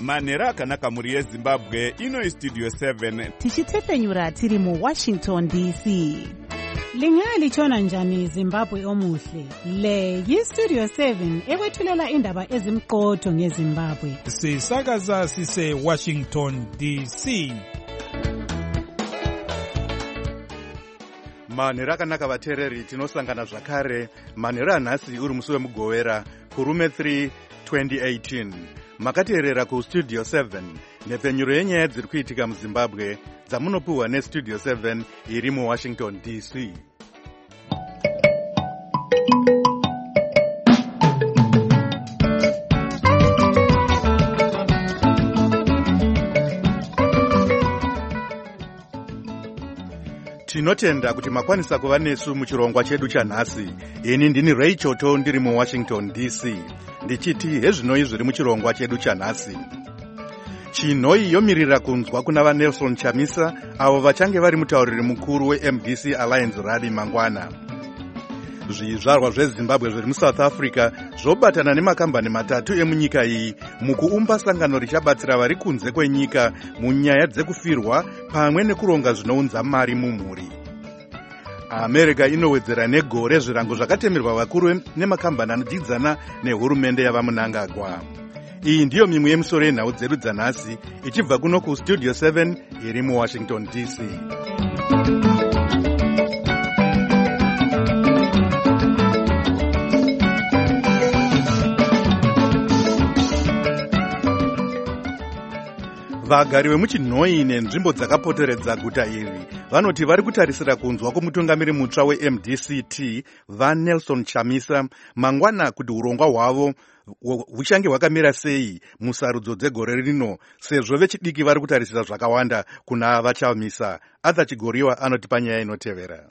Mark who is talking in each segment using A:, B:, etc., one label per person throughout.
A: manhero akanaka mhuri yezimbabwe. Ino Studio 7
B: tichitepfenyura tiri muWashington DC.
C: Lingalitshona njani Zimbabwe omuhle? Le yiStudio 7 ekwethulela indaba ezimqotho ngeZimbabwe.
D: Sisakaza sise Washington DC.
E: Manhero akanaka vateereri, tinosangana zvakare manhero anhasi uri musi wemugovera kurume 3 2018. Makateerera kuStudio 7 nhepfenyuro yenyaya dziri kuitika muZimbabwe dzamunopiwa neStudio 7 iri muWashington DC. Tinotenda kuti makwanisa kuva nesu muchirongwa chedu chanhasi. Ini ndini Ray Choto ndiri muWashington DC. Ndichiti hezvinoi zviri muchirongwa chedu chanhasi. Chinoi yomirira kunzwa kuna vaNelson Chamisa avo vachange vari mutauriri mukuru weMDC Alliance Rally mangwana. Zvizvarwa zveZimbabwe zviri muSouth Africa zvobatana nemakambani matatu emunyika iyi mukuumba sangano richabatsira vari kunze kwenyika munyaya dzekufirwa pamwe nekuronga zvinounza mari mumhuri. America inowedzera negore zvirango zvakatemerwa vakuru nemakambani anodyidzana nehurumende yavamunangagwa. Iyi ndiyo mimwe yemisoro yenhau dzedu dzanhasi ichibva kuno kuStudio 7 iri muWashington DC. Vagari vemuchinhoi nenzvimbo dzakapoteredza guta iri vanoti vari kutarisira kunzwa kumutungamiri mutsva weMDCT vaNelson Chamisa mangwana kuti urongwa hwavo huchange hwakamira sei musarudzo dzegore rino, sezvo vechidiki vari kutarisira zvakawanda kuna vaChamisa. Arthur Chigoriwa anotipa nyaya inotevera.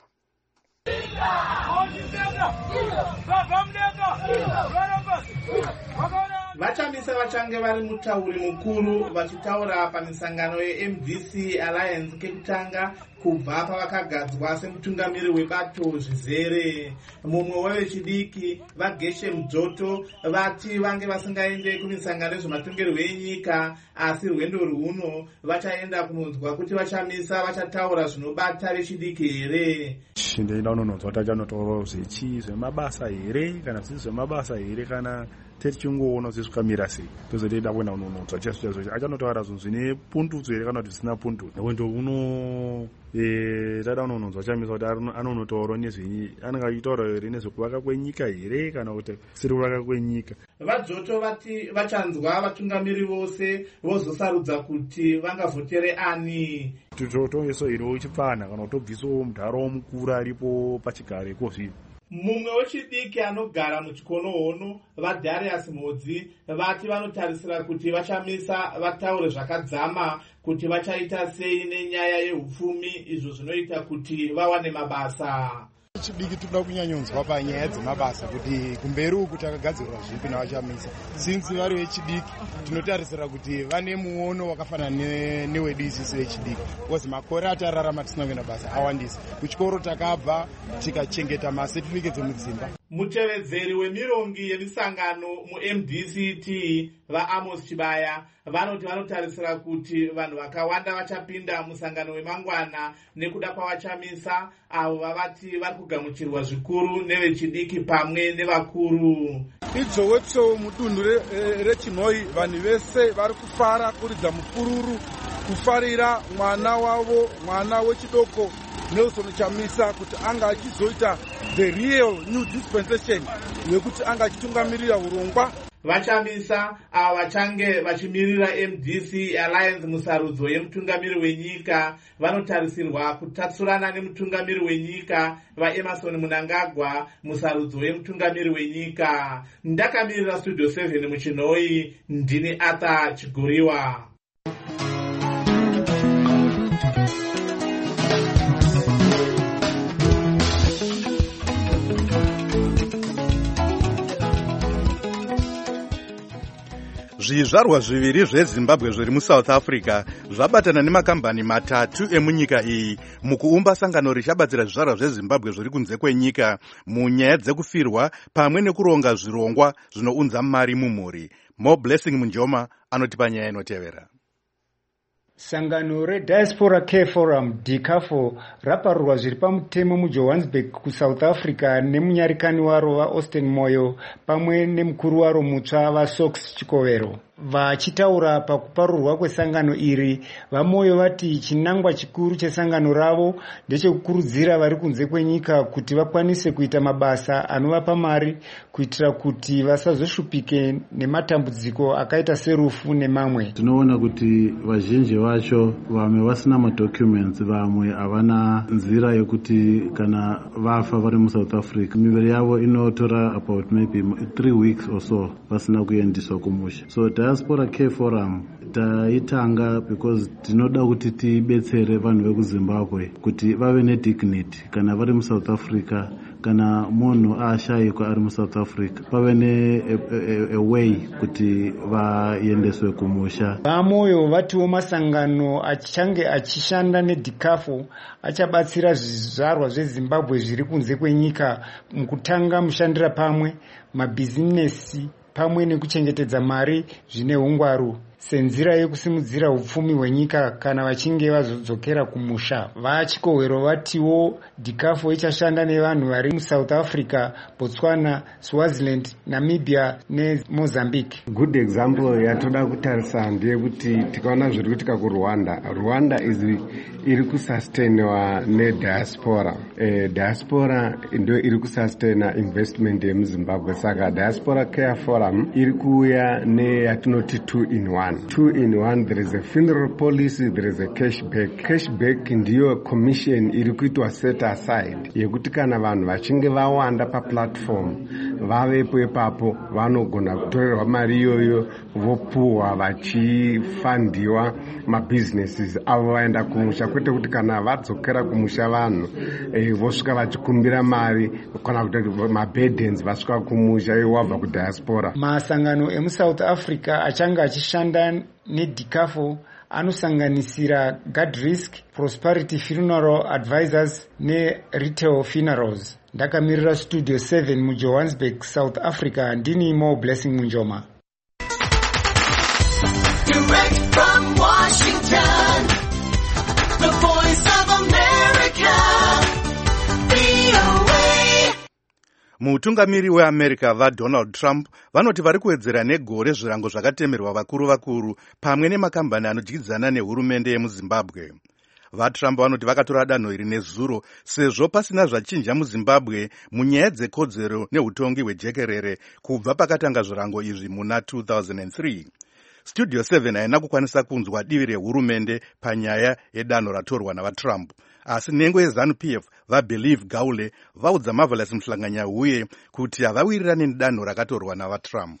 F: Vachamisa vachange vari mutauri mukuru vachitaura pamisangano yeMDC Alliance kekutanga kubva pavakagadzwa semutungamiri webato zvizere. Mumwe wevechidiki vaGeshe Mudzoto vati vange vasingaende kumisangano yezvematongerwo enyika, asi rwendo rwuno vachaenda kunonzwa kuti Vachamisa vachataura zvinobata vechidiki here.
G: Ndoenda kunonzwa kuti achanotaura zvemabasa here kana zvisi zvemabasa here kana techingoona kuti zvikamira sei. Tozotoenda kuenda kunonzwa chazvo achanotaura zvinhu zvine pundutso here kana kuti zvisina pundutso. Ndokuti uno tada unonzwa Chamisa kuti anonotaura nezvenyi, anenge achitaura here nezvekuvaka kwenyika here kana kuti siri kuvaka kwenyika.
F: VaDzoto vati vachanzwa vatungamiri vose vozosarudza kuti vangavhotere ani.
G: Totongeso iro uchipfana kana kutobvisawo mudhara mukuru aripo pachigare kozvino.
F: Mumwe wechidiki anogara muchikono hono vaDarius Modzi vati vanotarisira kuti Vachamisa vataure zvakadzama kuti vachaita sei nenyaya yehupfumi, izvo zvinoita kuti vawane mabasa.
H: Chidiki toda kunyanyonzwa panyaya dzemabasa kuti kumberi uku takagadzirwa zvipi naVachamisa. Since vari vechidiki tinotarisira kuti vane muono wakafanana newedu isisi vechidiki, because makore atararama tisina kuenda basa awandisa. Kuchikoro takabva tikachengeta masertificates emudzimba.
F: Mutevedzeri wemirongi yemisangano muMDCT vaAmos Chibaya vanoti vanotarisira kuti vanhu vakawanda vachapinda musangano wemangwana nekuda kwavachamisa avo vavati vari kugamuchirwa zvikuru nevechidiki pamwe nevakuru.
I: Idzowetso mudunhu rechinhoi vanhu vese vari kufara kuridza mupururu kufarira mwana wavo, mwana wechidoko Nelson Chamisa kuti anga achizoita the real new dispensation yekuti anga achitungamirira urongwa.
F: Vachamisa ava vachange vachimirira MDC Alliance musarudzo yemutungamiri wenyika vanotarisirwa kutatsurana nemutungamiri wenyika vaEmerson Mnangagwa musarudzo yemutungamiri wenyika. Ndakamirira Studio 7 muchinhoi, ndini Arthur Chigoriwa.
E: Zvizvarwa zviviri zveZimbabwe zviri muSouth Africa zvabatana nemakambani matatu emunyika iyi mukuumba sangano richabatsira zvizvarwa zveZimbabwe zviri kunze kwenyika munyaya dzekufirwa pamwe nekuronga zvirongwa zvinounza mari mumhuri. More Blessing Munjoma anotipa nyaya inotevera.
J: Sangano reDiaspora Care Forum DCAFO raparurwa zviri pamutemo muJohannesburg kuSouth Africa nemunyarikani waro vaAustin Moyo pamwe nemukuru waro mutsva vaSox Chikovero. Vachitaura pakuparurwa kwesangano iri, vaMoyo vati chinangwa chikuru chesangano ravo ndechekukurudzira vari kunze kwenyika kuti vakwanise kuita mabasa anovapa mari kuitira kuti vasazoshupike nematambudziko akaita serufu nemamwe.
K: Tinoona kuti vazhinji vacho vamwe vasina madocuments, vamwe havana nzira yekuti kana vafa vari muSouth Africa miviri yavo inotora about maybe 3 weeks or so vasina kuendiswa kumusha. So Diaspora Care Forum taitanga because tinoda kuti tibetsere vanhu vekuZimbabwe kuti vave nedignity kana vari muSouth Africa, kana munhu ashayikwa ari muSouth Africa pave way kuti vaendeswe kumusha.
J: VaMoyo vatiwo masangano achange achishanda neDCAFO achabatsira zvizvarwa zveZimbabwe zviri kunze kwenyika mukutanga mushandira pamwe, mabhizinesi pamwe nekuchengetedza mari zvine ungwaru senzira yekusimudzira upfumi hwenyika kana vachinge vazodzokera kumusha. VaChikovero vatiwo DCAFO ichashanda nevanhu vari muSouth Africa, Botswana, Swaziland, Namibia neMozambique.
L: Good example yatoda kutarisa ndeyekuti tikaona zviri kuitika kuRwanda iri kusustainwa neDiaspora. Diaspora ndio iri kusustaina investment yemuZimbabwe, saka Diaspora Care Forum iri kuuya neyatinoti 2-in-1. 2-in-1, there is a funeral policy, there is a cashback. Cashback ndiyo commission iri kuitwa set aside yekuti kana vanhu vachinge vawanda paplatform vavepo ipapo vanogona kutorerwa mari iyoyo vopuhwa vachifandiwa mabusinesses avo vaenda kumusha, kwete kuti kana vadzokera kumusha vanhu vosvika vachikumbira mari kana kuti maburdens vasvika kumusha wabva kudiaspora.
J: Masangano emuSouth Africa achanga achishanda neDCAFO anosanganisira God Risk, Prosperity Funeral Advisors neRetail Funerals. Ndakamirira Studio 7 muJohannesburg, South Africa. Ndini More Blessing Munjoma.
M: Direct from Washington, the Voice of America, VOA.
E: Mutungamiri weAmerica vaDonald Trump vanoti vari kuwedzera negore zvirango zvakatemerwa vakuru pamwe nemakambani anodyidzana nehurumende yemuZimbabwe. VaTrump vanoti vakatora danho iri nezuro sezvo pasina zvachinja muZimbabwe munyaya dzekodzero neutongi hwejekerere kubva pakatanga zvirango izvi muna 2003. Studio 7 haina kukwanisa kunzwa divi rehurumende panyaya yedanho ratorwa navaTrump, asi nhengo yeZANU-PF vaBelieve Gaule vaudza Marvelous Mhlanganya-Huye kuti havawirirani nedanho rakatorwa navaTrump.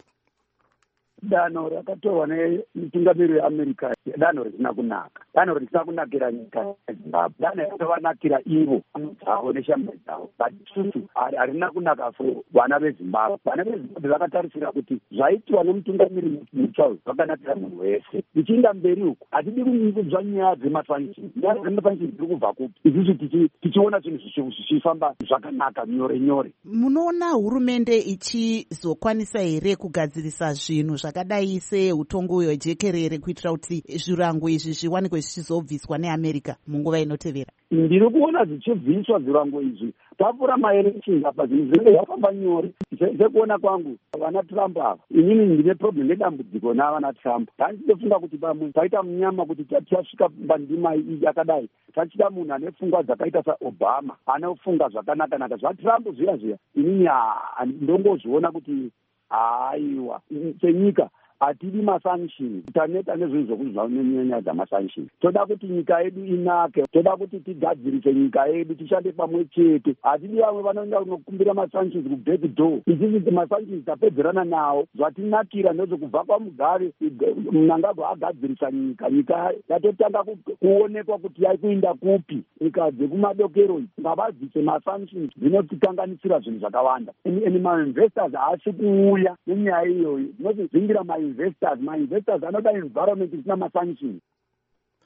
N: Danho rakatorwa nemutungamiri weAmerica danho risina kunaka, danho risina kunakira nyika yeZimbabwe, danho rakavanakira ivo dzavo neshamwari dzavo, but harina kunaka for vana veZimbabwe. Vana veZimbabwe vakatarisira kuti zvaitwa nemutungamiri mutsva zvakanakira munhu wese. Tichienda mberi uku hatidi kunzwa nyaya dzemasanctions. Nyaya dzemasanctions dziri kubva kupi? Isusu tichiona zvinhu zvichifamba zvakanaka nyore nyore.
B: Munoona hurumende ichizokwanisa here kugadzirisa zvinhu zvakadai seutongi hwejekerere kuitira kuti zvirango izvi zviwanikwe zvichizobviswa neAmerica munguva inotevera?
N: Ndiri kuona zvichibviswa zvirango izvi. Tapura maelection apa zvinhu zvinenge zvafamba nyore. Sekuona kwangu vana Trump ava, inini ndine problem nedambudziko navana Trump. Tandifunga kuti pamwe taita munyama kuti tasvika pandima yakadai. Tachida munhu ane pfungwa dzakaita saObama, anofunga zvakanaka-naka. ZvaTrump zviya inini ndongozviona kuti aiwa senyika hatidi masanction, taneta nezvinhu zvokuti zvanyanya dzamasanction. Toda kuti nyika yedu inake, toda kuti tigadzirise nyika yedu, tishande pamwe chete. Hatidi vamwe vanoenda kunokumbira masanctions kuback door. Ichisi masanctions tapedzerana nawo, zvatinakira ndezvekubva paMugare Mnangagwa agadzirisa nyika yatotanga kuonekwa kuti yaikuinda kupi. Nyika dzekumadokero ngavadzise masanctions dzinotikanganisira zvinhu zvakawanda. Eni mainvestors haasi kuuya nenyaya iyoyo. Zvinozingira mainvestors anoda environment isina masanctions.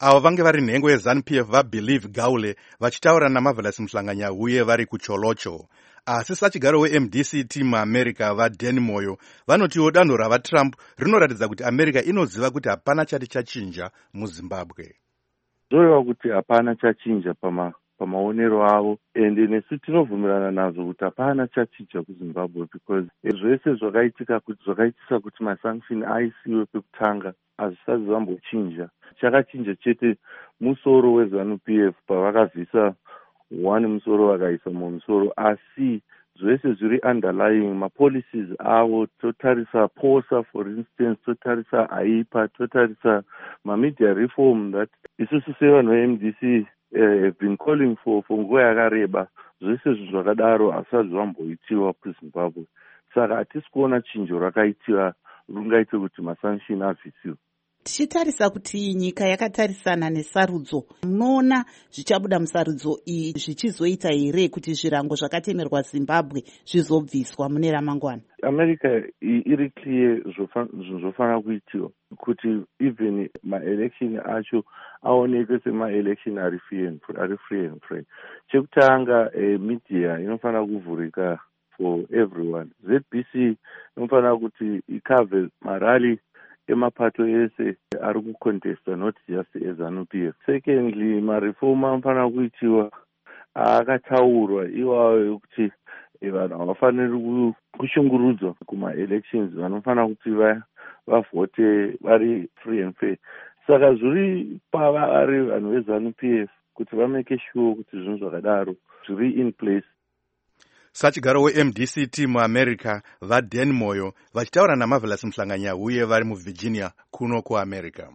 E: avo vange vari nhengo yeZANU-PF vaBelieve Gaule vachitaura naMarvelous Mhlanganya-Huye vari kuCholocho. Asi sachigaro weMDC team muAmerica vaDan Moyo vanotiwo danho ravaTrump rinoratidza kuti America inoziva kuti hapana chati chachinja muZimbabwe.
O: Zoreva kuti hapana chachinja pamaonero avo, ende nesu tinovhumirana nazvo kuti hapana chachinja kuZimbabwe because zvese zvakaitisa kuti masanction aisiwe pekutanga hazvisati zvambochinja. Chakachinja chete musoro weZANU-PF pavakabvisa one musoro vakaisa mumwe musoro, asi zvese zviri underlying mapolicies avo, totarisa POSA for instance, totarisa AIPA, totarisa mamedia reform that isusu sevanhu veMDC have been calling for nguva yakareba, zvese zvakadaro hazvisati zvamboitiwa kuZimbabwe. Saka hatisi kuona chinjo rakaitiwa rungaite kuti masanction abvisiwe.
B: Tichitarisa kuti nyika yakatarisana nesarudzo, munoona zvichabuda musarudzo iyi zvichizoita here kuti zvirango zvakatemerwa Zimbabwe zvizobviswa mune ramangwana?
O: America iri clear zvofanira kuitiwa kuti even ma-election acho aoneke sema-election ari free and fair. Chekutanga media inofanira kuvhurika for everyone. ZBC inofanira kuti ikave marali emapato ese ari kucontesta, not just eZANU-PF. Secondly, mareform anofanira kuitiwa akataurwa iwayo yokuti vanhu havafaniri kushungurudzwa kuma-elections, vanofanira kuti vavhote vari free and fair. Saka zviri pavari vanhu veZANU-PF kuti vameke sure kuti zvinhu zvakadaro zviri in place.
E: Sachigaro weMDC team muAmerica vaDan Moyo vachitaura naMarvelous Mhlanganya-Huye vari muVirginia kuno kuAmerica.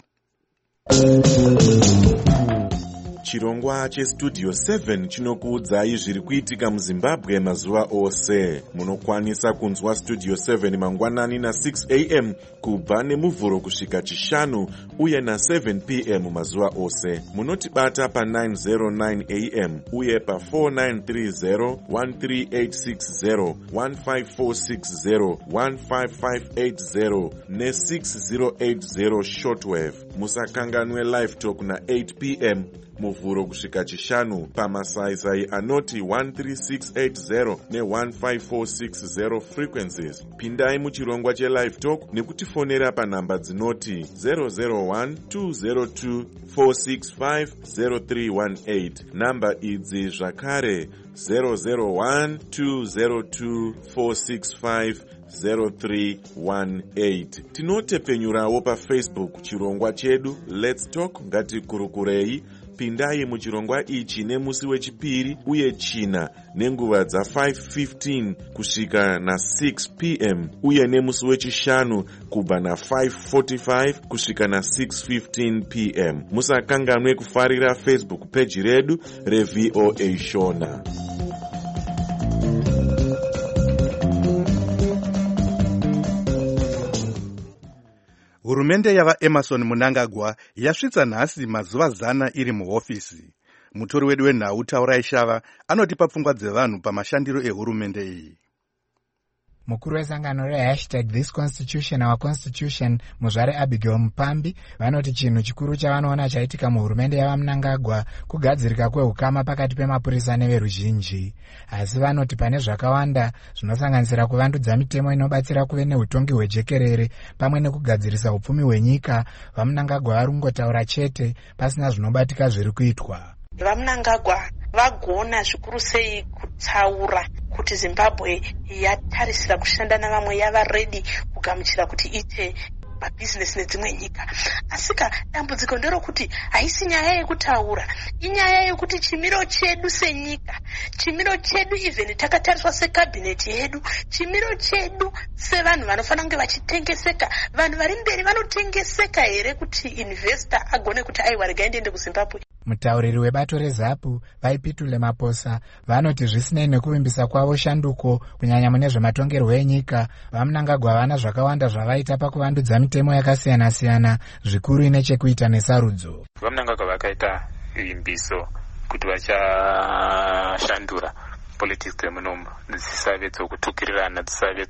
A: Chirongwa cheStudio 7 chinokuudzai zviri kuitika muZimbabwe mazuva ose. Munokwanisa kunzwa Studio 7 mangwanani na6 am kubva nemuvhuro kusvika chishanu uye na7 pm mazuva ose. Munotibata pa909 am uye pa4930, 13860, 15460, 15580 ne6080 shortwave. Musakanganwe live talk na8 pm muvhuro kusvika chishanu pamasaisai anoti 13680 ne15460 frequencies. Pindai muchirongwa chelive talk nekutifonera panhamba dzinoti 001-202-465-0318. Namba idzi zvakare 001-202-465-0318. Tinotepenyurawo paFacebook chirongwa chedu Let's Talk ngatikurukurei. Pindai muchirongwa ichi nemusi wechipiri uye china nenguva dza5:15 kusvika na6 pm uye nemusi wechishanu kubva na5:45 kusvika na6:15 pm. Musakanganwe kufarira Facebook page redu reVOA Shona.
E: Hurumende yavaEmerson Mnangagwa yasvitsa nhasi mazuva 100 iri muhofisi. Mutori wedu wenhau Taurai Shava anotipa pfungwa dzevanhu pamashandiro ehurumende iyi.
P: Mukuru wesangano #ThisConstitution Our Constitution Muzvare Abigail Mupambi vanoti chinhu chikuru chavanoona chaitika muhurumende yavaMnangagwa kugadzirika kwehukama pakati pemapurisa neveruzhinji. Asi vanoti pane zvakawanda zvinosanganisira kuvandudza mitemo inobatsira kuve neutongi hwejekerere pamwe nekugadzirisa upfumi hwenyika. VaMnangagwa vari kungotaura chete pasina zvinobatika zviri kuitwa.
Q: VaMnangagwa vagona zvikuru sei kutaura kuti Zimbabwe yatarisira kushanda navamwe, yava ready kugamuchira kuti ite mabhizinesi nedzimwe nyika. Asika dambudziko nderokuti haisi nyaya yekutaura, inyaya yekuti chimiro chedu senyika, chimiro chedu even takatariswa sekabhineti yedu, chimiro chedu sevanhu vanofanira kunge vachitengeseka, vanhu vari mberi vanotengeseka here kuti investor agone kuti aiwa regai ndiende kuZimbabwe.
P: Mutauriri webato reZAPU vaipitule Maposa vanoti zvisinei nekuvimbisa kwavo shanduko kunyanya mune zvematongerwo enyika, vaMnangagwa vana zvakawanda zvavaita pakuvandudza mitemo yakasiyana-siyana zvikuru ine chekuita nesarudzo.
R: VaMnangagwa vakaita vimbiso kuti vachashandura politics dzemunomu dzisave dzokutukirirana, dzisave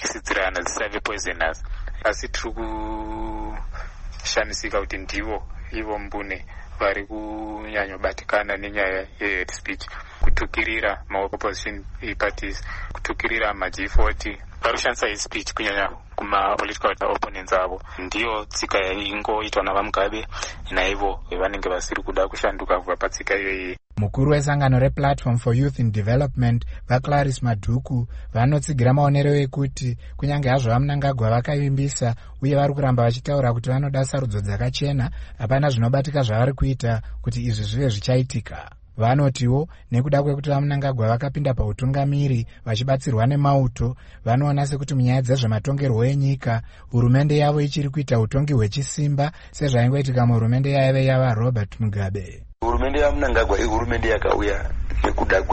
R: dzokutyisidzirana, dzisave poisonous. Asi tiri kushamisika kuti ndivo ivo mbune vari kunyanyobatikana nenyaya ye-hate speech, kutukirira ma-opposition parties, kutukirira ma-G40 vari kushandisa hate speech kunyanya kuma-political opponents avo. Ndiyo tsika ingoitwa navamugabe, naivo vanenge vasiri kuda kushanduka kubva patsika iyoyi.
P: Mukuru wesangano rePlatform for Youth in Development vaClarice Madhuku vanotsigira maonero ekuti kunyange hazvo vaMnangagwa vakavimbisa uye vari kuramba vachitaura kuti vanoda sarudzo dzakachena, hapana zvinobatika zvavari kuita kuti izvi zvive zvichaitika. Vanotiwo nekuda kwekuti vaMnangagwa vakapinda pautungamiri vachibatsirwa nemauto, vanoona sekuti munyaya dzezvematongerwo enyika hurumende yavo ichiri kuita utongi hwechisimba sezvaingoitika muhurumende yaive yava Robert Mugabe.
S: Hurumende yaMnangagwa ihurumende yakauya nekuda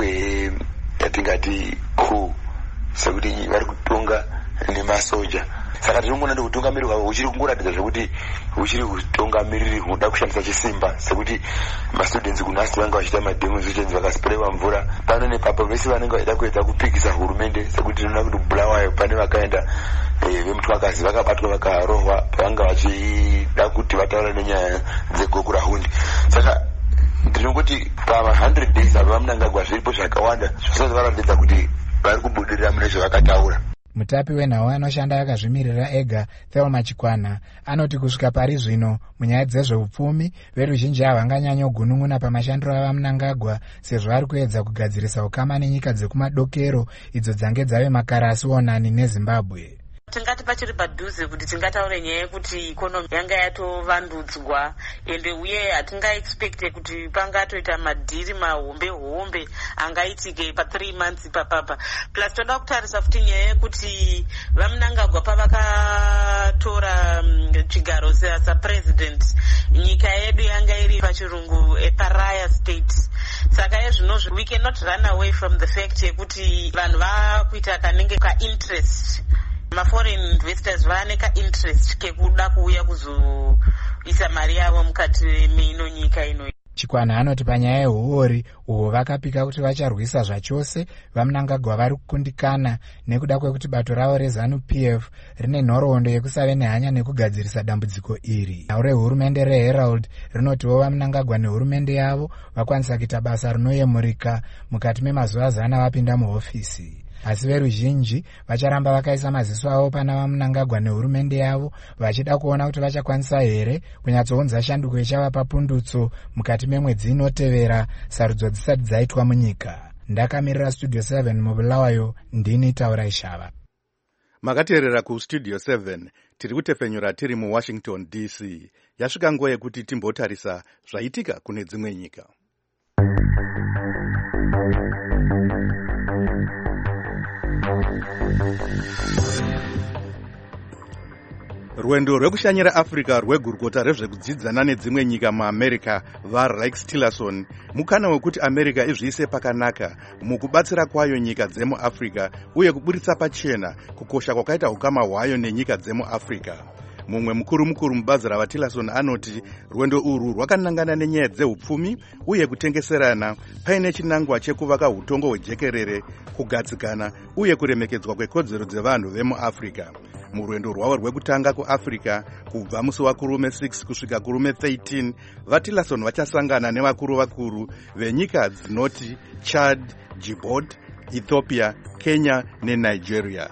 S: yatingati coup, sekuti vari kutonga nemasoja. Saka tinongona kuti utungamiri hwavo huchiri kungoratidza zvekuti huchiri utungamiriri hunoda kushandisa chisimba, sekuti mastudents kunhasi vanga vachiita mademonstrations vakasipirewa mvura pano nepapo, vese vanenge vachida kuedza kupikisa hurumende, sekuti tinoona kuti Bulawayo pane vakaenda vemutwakazi vakabatwa vakarohwa pavanga vachida kuti vataura nenyaya dzegogurahundi. Saka ndinongoti pa100 days avo vaMnangagwa zviripo zvakawanda zvose varatidza kuti vari kubudirira mune zvavakataura.
P: Mutapi wenhau anoshanda akazvimirira ega Thelma Chikwana anoti kusvika pari zvino munyaya dzezveupfumi veruzhinji havanganyanyogunun'una pamashandiro avaMnangagwa, sezvo vari kuedza kugadzirisa ukama nenyika dzekumadokero idzo dzange dzave makarasi onani neZimbabwe.
Q: Tingati pachiri padhuze kuti tingataure nyaya yekuti ikonomi yanga yatovandudzwa, ende uye hatingaexpecte kuti pangatoita madhiri mahombe angaitike pa3 months papapa. Plus toda kutarisa futi nyaya yekuti vaMnangagwa pavakatora chigaro sapresident, nyika yedu yanga iri pachirungu pariah state. Saka izvino we cannot run away from the fact yekuti vanhu vakuita kanenge ka-interest, ma-foreign investors vane ka-interest kekuda kuuya kuzoisa mari yavo mukati meino nyika ino.
P: Chikwana anoti panyaya yehuori uhwo vakapika kuti vacharwisa zvachose vaMnangagwa vari kukundikana nekuda kwekuti bato ravo reZANU-PF rine nhoroondo yekusave nehanya nekugadzirisa dambudziko iri. Nhau rehurumende reHerald rinotiwo vaMnangagwa nehurumende yavo vakwanisa kuita basa rinoyemurika mukati memazuva 100 vapinda muhofisi. Asi veruzhinji vacharamba vakaisa maziso avo pana vaMnangagwa nehurumende yavo vachida kuona kuti vachakwanisa here kunyatsounza shanduko ichava papundutso mukati memwedzi inotevera sarudzo dzisati dzaitwa munyika. Ndakamirira Studio 7 muBulawayo, ndini Taura Ishava.
E: Makateerera kuStudio 7 tiri kutefenyura tiri muWashington DC. Yasvika nguva yekuti timbotarisa zvaitika kune dzimwe nyika. Rwendo rwekushanyira Africa rwegurukota rezvekudzidzana nedzimwe nyika muAmerica vaRex Tillerson mukana wekuti America izviise pakanaka mukubatsira kwayo nyika dzemuAfrica uye kuburitsa pachena kukosha kwakaita ukama hwayo nenyika dzemuAfrica. Mumwe mukuru mubazi ravaTillerson anoti rwendo urwu rwakanangana nenyaya dzeupfumi uye kutengeserana paine chinangwa chekuvaka hutongo hwejekerere, kugadzikana uye kuremekedzwa kwekodzero dzevanhu vemuAfrica. Murwendo rwavo rwekutanga kuAfrica kubva musi wakurume 6 kusvika kurume 13, vaTillerson vachasangana nevakuru venyika dzinoti Chad, Djibouti, Ethiopia, Kenya neNigeria.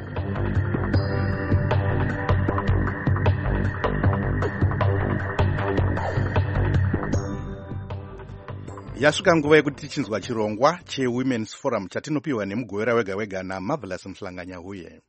E: Yasvika nguva yekuti tichinzwa chirongwa cheWomen's Forum chatinopiwa nemugowera wega wega naMarvelous Mhlanganyahuye.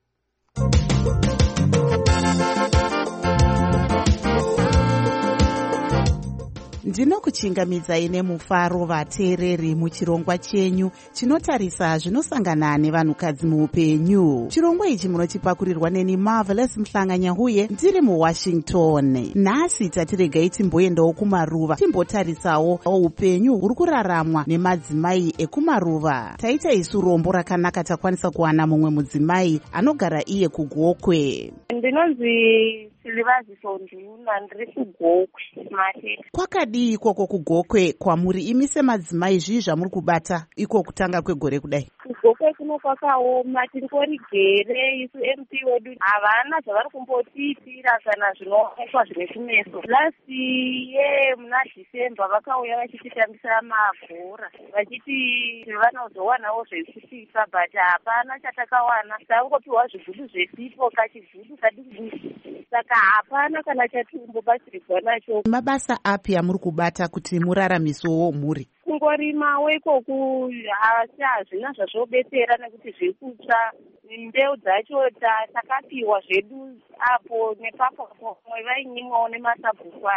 B: Ndinokuchingamidzai nemufaro vateereri muchirongwa chenyu chinotarisa zvinosangana nevanhukadzi muupenyu. Chirongwa ichi munochipakurirwa neni Marvelous Mhlanganyahuye ndiri muWashington. Nhasi tatiregai timboendawo kumaruva timbotarisawo upenyu huri kuraramwa nemadzimai ekumaruva. Taita isu rombo rakanaka takwanisa kuwana mumwe mudzimai anogara iye kuGokwe.
T: Ndinonzi Silivazi Sonduna, ndiri kuGokwe Matete.
B: Kwakadii ikoko kuGokwe kwamuri imi semadzimai zvii zvamuri kubata iko kutanga kwegore kudai?
T: kuGokwe kuno kwakaoma, tingori gere. Isu MP wedu havana zvavari kumbotiitira kana zvinoonekwa zvine kumeso. Last year muna December vakauya vachititambisa mabhora vachiti vanozowanawo zvekutipa, but hapana chatakawana. Tangopiwa zvigudu zvesipo, kachigudu kadiki, saka hapana kana chatimbobatsirwa nacho.
B: Mabasa api amuri kubata kuti muraramisewo mhuri?
T: Kungorimawo ikoku asi hazvina zvazvobetsera nekuti zviri kutsva. Mbeu dzacho takapiwa zvedu apo nepapo vamwe vainyimwawo nemasabhuku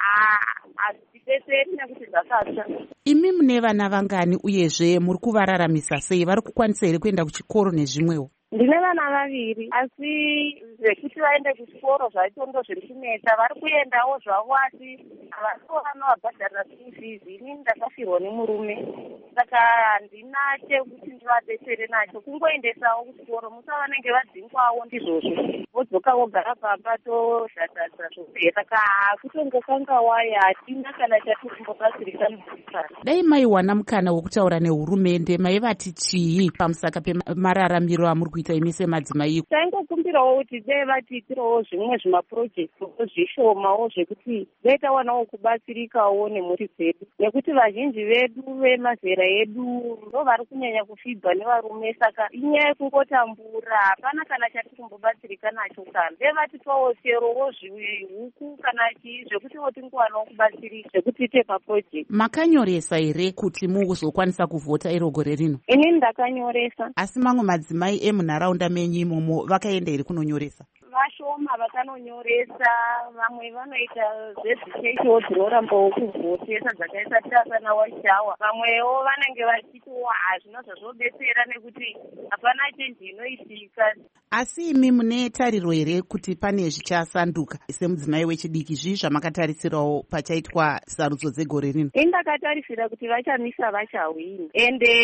T: hazvitibetseri nekuti zvakatsva.
B: Imi mune vana vangani uyezve muri kuvararamisa sei? Vari kukwanisa here kuenda kuchikoro nezvimwewo?
T: Ndine vana vaviri, asi zvekuti vaende kuchikoro zvacho ndo zviri kunetsa. Vari kuendawo zvavo asi vanovabhadharira school fees. Ini ndakafirwa nemurume, saka handina chekuti ndivadetsere nacho. Kungoendesawo kuchikoro, musa vanenge vadzingwawo ndizvozvo, vodzoka vogara pamba tozhadzadza zvose. Saka kutongofanga waya, hatina kana chatimbobatsirika mukana.
B: Dai maiwana mukana wokutaura nehurumende, maivati chii pamusaka pemararamiro amuri kuita imi semadzimai?
T: Taingokumbirawo kuti dai vatiitirawo zvimwe zvimapurojekti zvishomawo zvekuti dai tawanawo kubatsirikawo nemhuri dzedu, nekuti vazhinji vedu vemazera edu ndo vari kunyanya kufibva nevarume. Saka inyaya yekungotambura, hapana kana chatiri kumbobatsirika nacho. Kana dai vatitowo cherowo zvihuku kana chii zvekuti tingowanawo kubatsirika zvekuti ite mapurojekti.
B: Makanyoresa here kuti muzokwanisa kuvhota iro gore rino?
T: Inini ndakanyoresa.
B: Asi mamwe madzimai emunharaunda menyu imomo vakaenda here kunonyoresa?
T: Vashoma vakanonyoresa, vamwe vanoita zvezvichecho dzinorambawo kuvhotesa dzakaisa tasana washawa. Vamwewo vanenge vachitiwa hazvina zvazvobetsera nekuti hapana chenji inoitika.
B: Asi imi mune tariro here kuti pane zvichasanduka semudzimai wechidiki, zvii zvamakatarisirawo pachaitwa sarudzo dzegore rino?
T: Indakatarisira kuti vachamisa vachahwina, ende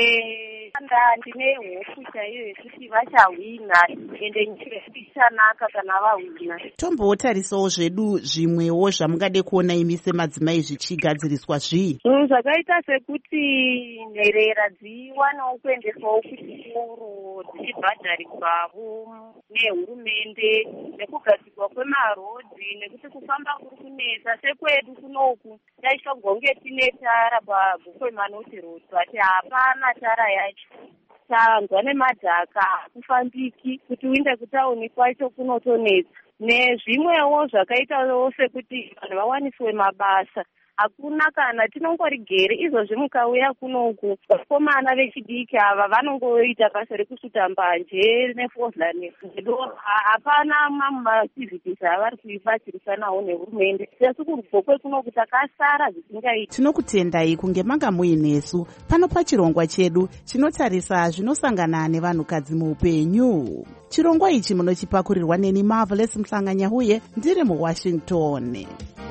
T: ndine hofu chaiyo yekuti vachahwina, ende nyika ichanaka kana vahwina.
B: Tombotarisawo zvedu zvimwewo zvamungade kuona imi semadzimai zvichigadziriswa zvii?
T: Zvinhu zvakaita sekuti nherera dziwanawo kuendeswawo kuchikoro dzichibhadharirwawo nehurumende, nekugadzirwa kwemarodhi, nekuti kufamba kuri kunetsa. Sekwedu kunoku taishongonge tine tara paGukwemanoti Road, but hapana tara yacho. Tanzwa nemadhaka hakufambiki, kuti uinde kutauni kwacho kunotonetsa. Nezvimwewo zvakaitawo sekuti vanhu vawaniswe mabasa. Hakuna kana tinongori gere. Izvozvi mukauya kunoku vakomana vechidiki ava vanongoita basa rekusuta mbanje nefodla nefudo. Hapana maactivities avari kuibatsirisanawo nehurumende. Sesu kurugokwe kunoku takasara zvisingaiti.
B: Tinokutendai kunge manga muinesu pano pachirongwa chedu chinotarisa zvinosangana nevanhukadzi muupenyu. Chirongwa ichi munochipakurirwa neni Marvelous Mhlanganyahuye, ndiri muWashington.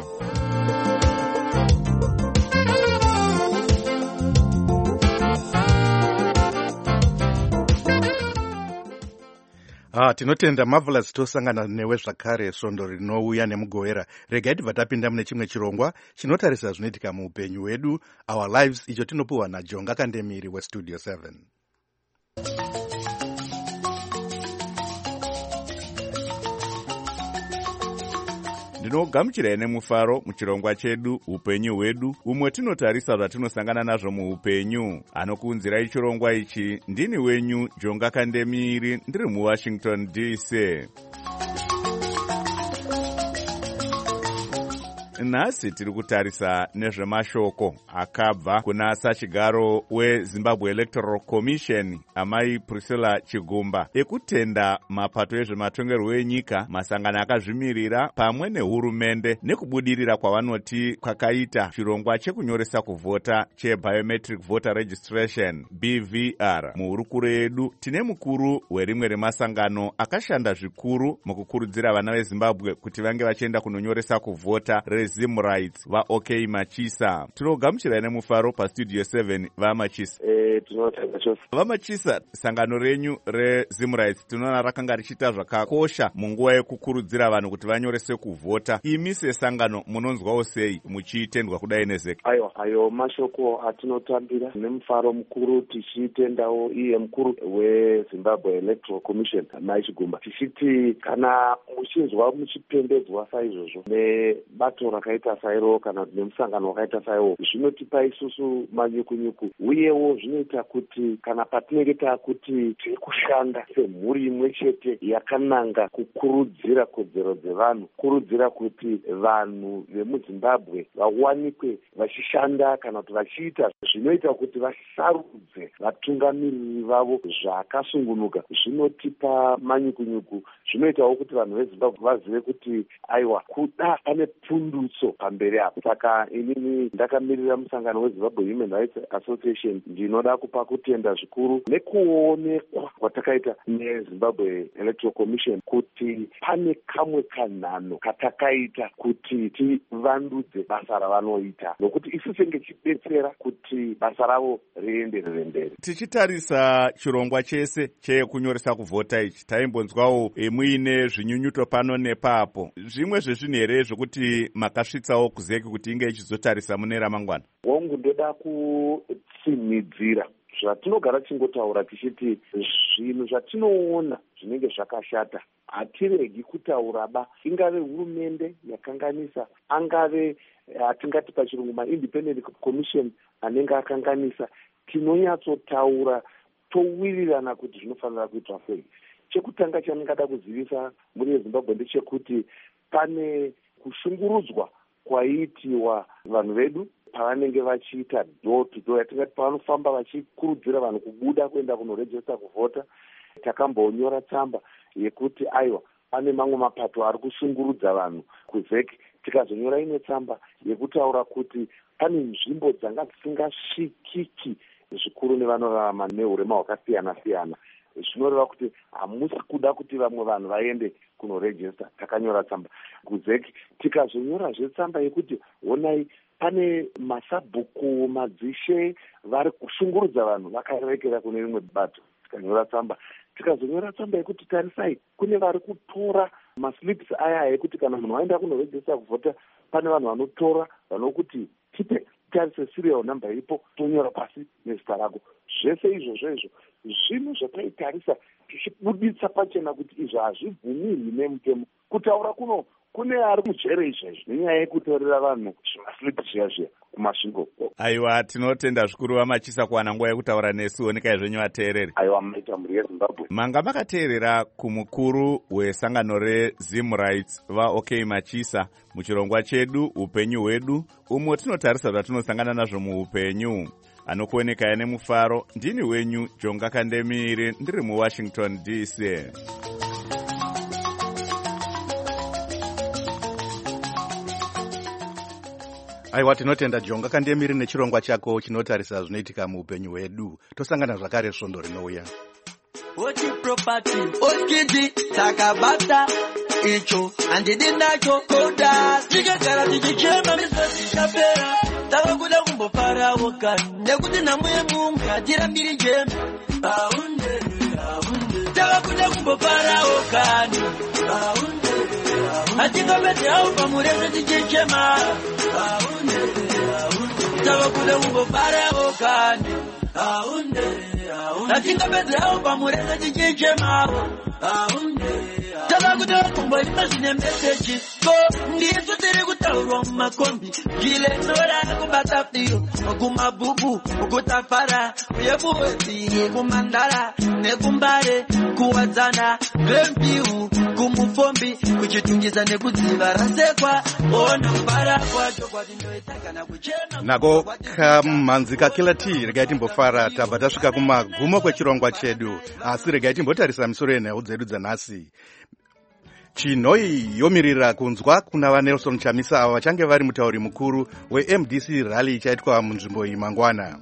E: Tinotenda Marvelous. Tosangana newe zvakare svondo rinouya nemugowera. Regai tibva tapinda mune chimwe chirongwa chinotarisa zvinoitika muupenyu hwedu, Our Lives, icho tinopuwa naJonga Kandemiri weStudio 7.
A: Ndinogamuchirai nemufaro muchirongwa chedu upenyu hwedu, umwe tinotarisa zvatinosangana nazvo muupenyu. Anokuunzirai chirongwa ichi ndini wenyu Jonga Kandemiri, ndiri muWashington DC. Nhasi tiri kutarisa nezvemashoko akabva kuna sachigaro weZimbabwe Electoral Commission amai Priscilla Chigumba ekutenda mapato ezvematongerwo enyika, masangano akazvimirira pamwe nehurumende nekubudirira kwavanoti kwakaita chirongwa chekunyoresa kuvhota cheBiometric Voter Registration BVR. Muhurukuro yedu tine mukuru werimwe remasangano akashanda zvikuru mukukurudzira vana veZimbabwe kuti vange vachienda kunonyoresa kuvhota vezimrights vaok Machisa. Tinogamuchira nemufaro pastudio 7 vaMachisa.
U: Tinotenda chose.
A: VaMachisa, sangano renyu rezimrights tinoona rakanga richiita zvakakosha munguva yekukurudzira vanhu kuti vanyorese kuvhota. Imi sesangano munonzwawo sei muchiitendwa kudai nezeka?
U: Aiwa, ayo mashoko atinotambira nemufaro mukuru tichitendawo iye mukuru weZimbabwe Electoral Commission Maichigumba tichiti kana muchinzwa muchipembedzwa saizvozvo nebato rakaita sairo kana kuti nemusangano wakaita saiwo, zvinotipa isusu manyukunyuku, uyewo zvinoita kuti kana patinenge takuti tiri kushanda semhuri imwe chete yakananga kukurudzira kodzero dzevanhu, kurudzira kuti vanhu vemuZimbabwe vawanikwe vachishanda kana kuti vachiita zvinoita kuti vasarudze vatungamiriri vavo zvakasungunuka, zvinotipa manyukunyuku. Zvinoitawo kuti vanhu veZimbabwe vazive kuti aiwa kuda pane pundutso pamberi apo. Saka inini ndakamirira musangano weZimbabwe Human Rights Association ndinoda kupa kutenda zvikuru nekuonekwa kwatakaita neZimbabwe Electoral Commission kuti pane kamwe kanhano katakaita kuti tivandudze basa ravanoita, nokuti isu tenge chidetsera kuti basa ravo rienderere mberi.
A: Tichitarisa chirongwa chese chekunyoresa kuvhota ichi, taimbonzwawo muine zvinyunyuto pano nepapo. Zvimwe zvezvinhu here zvokuti makasvitsawo kuzeki kuti inge ichizotarisa mune ramangwana?
U: Wangu ndoda kutsimidzira zvatinogara chingotaura tichiti zvinhu zvatinoona zvinenge zvakashata hatiregi kutaura ba, ingave hurumende yakanganisa, angave atingati pachirungu ma-independent commission anenge akanganisa, tinonyatsotaura towirirana kuti zvinofanira kuitwa sei. Chekutanga chaningada kuzivisa muri yeZimbabwe ndechekuti pane kushungurudzwa kwaitiwa vanhu vedu pavanenge vachiita door to door, yatingati pavanofamba vachikurudzira vanhu kubuda kuenda kunorejista kuvhota. Takambonyora tsamba yekuti aiwa pane mamwe mapato ari kushungurudza vanhu kuzeki. Tikazonyora imwe tsamba yekutaura kuti pane nzvimbo dzanga dzisingasvikiki zvikuru nevanorarama neurema hwakasiyana siyana. Zvinoreva kuti hamusi kuda kuti vamwe vanhu vaende kunorejista. Takanyora tsamba kuzeki. Tikazonyorazve tsamba yekuti honai pane masabhuku madzishe vari kushungurudza vanhu vakarekera kune rimwe bato. Tikanyora tsamba. Tikazonyora tsamba yekuti tarisai kune vari kutora maslips aya yekuti kana munhu waenda kunorejista kuvhota pane vanhu vanotora vanokuti tipe tarise serial number iripo tonyora pasi nezita rako. Zvese izvozvo zvinhu zvataitarisa tichibuditsa pachena kuti izvo hazvibvumirwi nemutemo. Kutaura kuno kune ari mujere izvezvi nenyaya yekutorera vanhu zvimaslipi zviya kumasvingo.
A: Aiwa, tinotenda zvikuru vaMachisa kuwana nguva yekutaura nesu. Onekai zvenyu vateereri.
U: Aiwa, maita mhuri yeZimbabwe.
A: Manga makateerera kumukuru wesangano rezimrights vaok Machisa muchirongwa chedu upenyu hwedu, umwe tinotarisa zvatinosangana nazvo muupenyu. Anokuonekai nemufaro, ndini wenyu Jonga Kandemiri, ndiri muWashington DC.
E: Aiwa, tinotenda Jonga Kandemiri nechirongwa chako chinotarisa zvinoitika muupenyu hwedu. Tosangana zvakare svondo rinouya.
M: Ochi property, oskidi, takabata, icho, andidi nacho, koda, tikagara tichichema misozi chapera, tavakuda kumbofara wokani, nekuti namuye munga, tirambiri jema, aunde, tavakuda kumbofara wokani, aunde, atikapete hau pamureze tichichema, aunde, tavakuda kumbofara wokani, aunde, atingapedza hau pamureza tichichema, tavakuda kumbo imazine meseji ko ndisu tiri kutaurwa mumakombi jiletora kubata firo kumabhuku kutafara uyebuwezi kumandara nekumbare kuwadzana vempiu kumufombi kuchitungisa nekudziva rasekwa ona kubara kwacho kwatinoitagana kuchena
E: nako kamhanzi kakila ti regai timbofara tabva tasvika kumagumo kwechirongwa chedu, asi regai timbotarisa misoro yenhau dzedu dzanhasi. Chinhoi yomirira kunzwa kuna vaNelson Chamisa ava vachange vari mutauri mukuru weMDC rally ichaitwa munzvimbo iyi mangwana.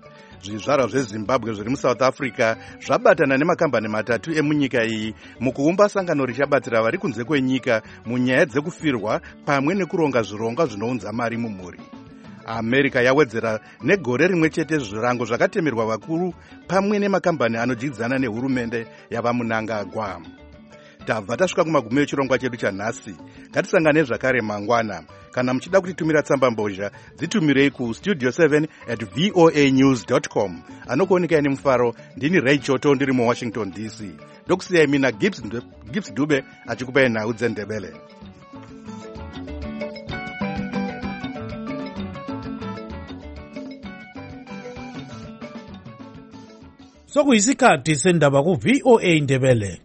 E: zvizvarwa zvezimbabwe zviri musouth africa zvabatana nemakambani matatu emunyika iyi mukuumba sangano richabatsira vari kunze kwenyika munyaya dzekufirwa pamwe nekuronga zvirongwa zvinounza mari mumhuri. america yawedzera negore rimwe chete zvirango zvakatemerwa vakuru pamwe nemakambani anodyidzana nehurumende yavamunangagwa. tabva tasvika kumagumo echirongwa chedu chanhasi. ngatisangane zvakare mangwana. kana muchida kutitumira tsamba mbozha dzitumirei kustudio 7@voanews.com. anokuonekai nemufaro ndini Ray Choto ndiri muwashington DC. ndokusiyai mina Gibbs Dube achikupai nhau dzendebele.
D: sokuyisikhathi sendaba ku-VOA Ndebele.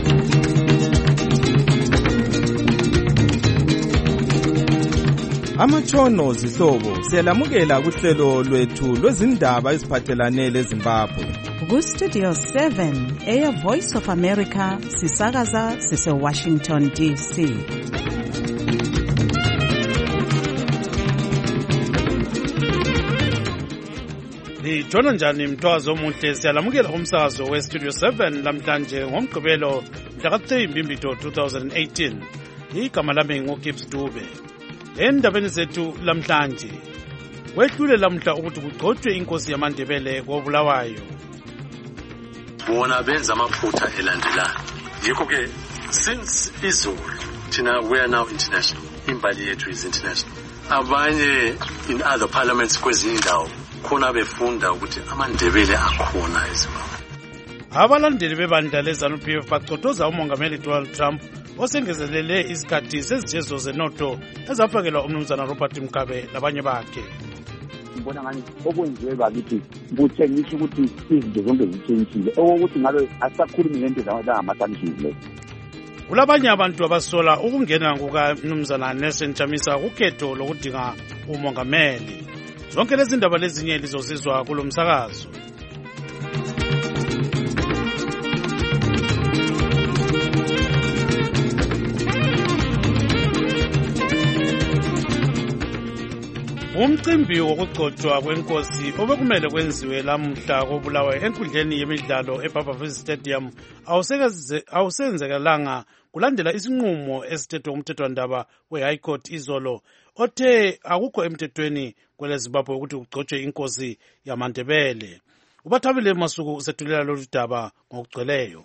C: Amatshono zihlobo siyalamukela kuhlelo lwethu lwezindaba eziphathelane leZimbabwe.
B: Ku-Studio 7 Air Voice of America sisakaza sise-Washington DC.
D: Lijona njani mthwazo omuhle, siyalamukela kumsakazo we-Studio 7 lamhlanje ngomgqibelo mhlaka-3 Mbimbito 2018. igama lami nguGibbs Dube. Endabeni zethu lamhlanje wehlule lamhla ukuthi kugcotshwe inkosi yamaNdebele koBulawayo.
V: Bona benza amaphutha elandelayo. Yikho-ke since izolo thina we are now international, imbali yethu is international. Abanye in other parliaments kwezinye indawo khona befunda ukuthi amaNdebele akhona eZimbabwe.
D: Abalandeli bebandla leZANU-PF bachothoza umongameli Donald Trump osengezelele isikhathi sezijezo zenotho ezafakelwa umnumzana Robert Mugabe labanye bakhe.
N: Ngibona ngani okwenziwe bakithi kutshengisa ukuthi izinto zonke zitshintshile, okokuthi ngabe asakhulumi ngento zangama-sanctions lezo.
D: Kulabanye abantu abasola ukungena kukaMnumzana Nelson Chamisa kukhetho lokudinga umongameli. Zonke lezi ndaba lezinye lizozizwa kulo msakazo. Umcimbi wokugcotshwa kwenkosi obekumele kwenziwe lamhla koBulawayo enkundleni yemidlalo eBarberville Stadium awusenzekalanga kulandela isinqumo esithethwe umthethwandaba we-High Court izolo othe akukho emthethweni kweleZimbabwe ukuthi kugcotshwe inkosi yamaNdebele. Ubathabile Masuku usethulela lolu daba ngokugcweleyo.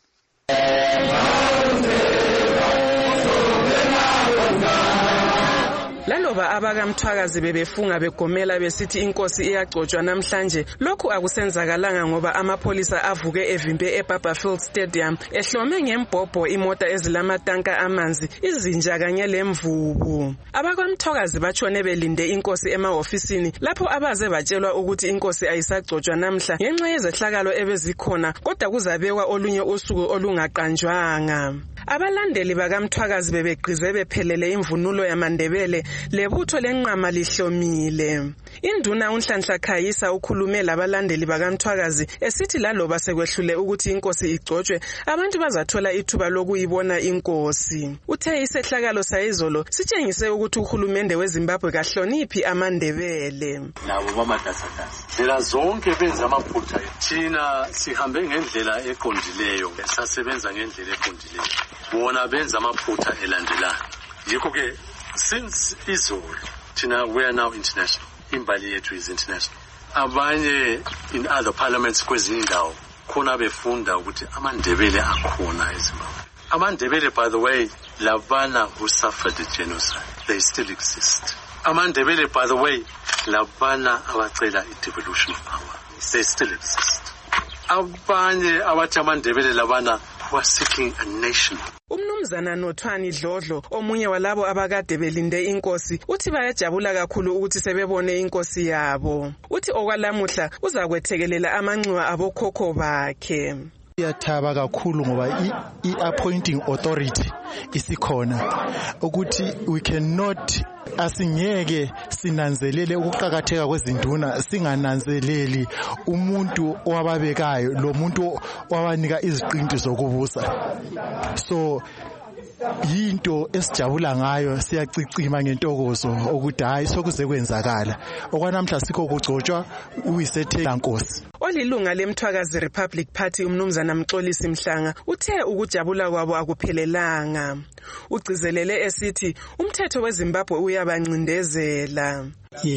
W: Laloba abakamthwakazi bebefunga begomela besithi inkosi iyagcotshwa namhlanje, lokhu akusenzakalanga ngoba amapholisa avuke evimbe eBarberville Stadium ehlome ngembhobho imota ezilamatanka amanzi, izinja kanye lemvubu. Abakamthwakazi batshone belinde inkosi emahofisini lapho abaze batshelwa ukuthi inkosi ayisagcotshwa namhla ngenxa yezehlakalo ebezikhona, kodwa kuzabekwa olunye usuku olungaqanjwanga. Abalandeli bakamthwakazi bebegqize bephelele imvunulo yamaNdebele, lebutho lenqama lihlomile. Induna uNhlanhla Khayisa ukhulume labalandeli bakamthwakazi esithi laloba sekwehlule ukuthi inkosi igcotshwe, abantu bazathola ithuba lokuyibona inkosi. Uthe isehlakalo sayizolo sitshengise ukuthi uhulumende weZimbabwe kahloniphi amaNdebele.
V: Labo bamatasatasa zela zonke benza amaphutha, thina sihambe ngendlela eqondileyo, sasebenza ngendlela eqondileyo. Bona benza amaphutha elandelayo. Yikho-ke since izolo thina we are now international, imbali yethu is international. Abanye in other parliaments kwezinye indawo khona befunda ukuthi amaNdebele akhona eZimbabwe. AmaNdebele, by the way, labana who suffered the genocide, they still exist. AmaNdebele, by the way, labana abacela i-devolution of power, they still exist. Abanye abathi amaNdebele labana who are seeking a nation.
W: Umnumzana Nothwani Dlodlo, omunye walabo abakade belinde inkosi, uthi bayajabula kakhulu ukuthi sebebone inkosi yabo. Uthi okwalamuhla uzakwethekelela amanxiwa abokhokho bakhe.
X: Iyathaba kakhulu ngoba i-appointing authority isikhona ukuthi we cannot, asingeke sinanzelele ukuqhakatheka kwezinduna singananzeleli umuntu owababekayo lo muntu owabanika iziqinti zokubusa. So yinto esijabula ngayo, siyacicima ngentokozo ukuthi hayi sokuze kwenzakala. Okwanamhla sikho kugcotshwa uyisethela Nkosi.
W: Olilunga lemthwakazi Republic Party umnumzana Mxolisi Mhlanga uthe ukujabula kwabo akuphelelanga. Ugcizelele esithi umthetho weZimbabwe uyabancindezela.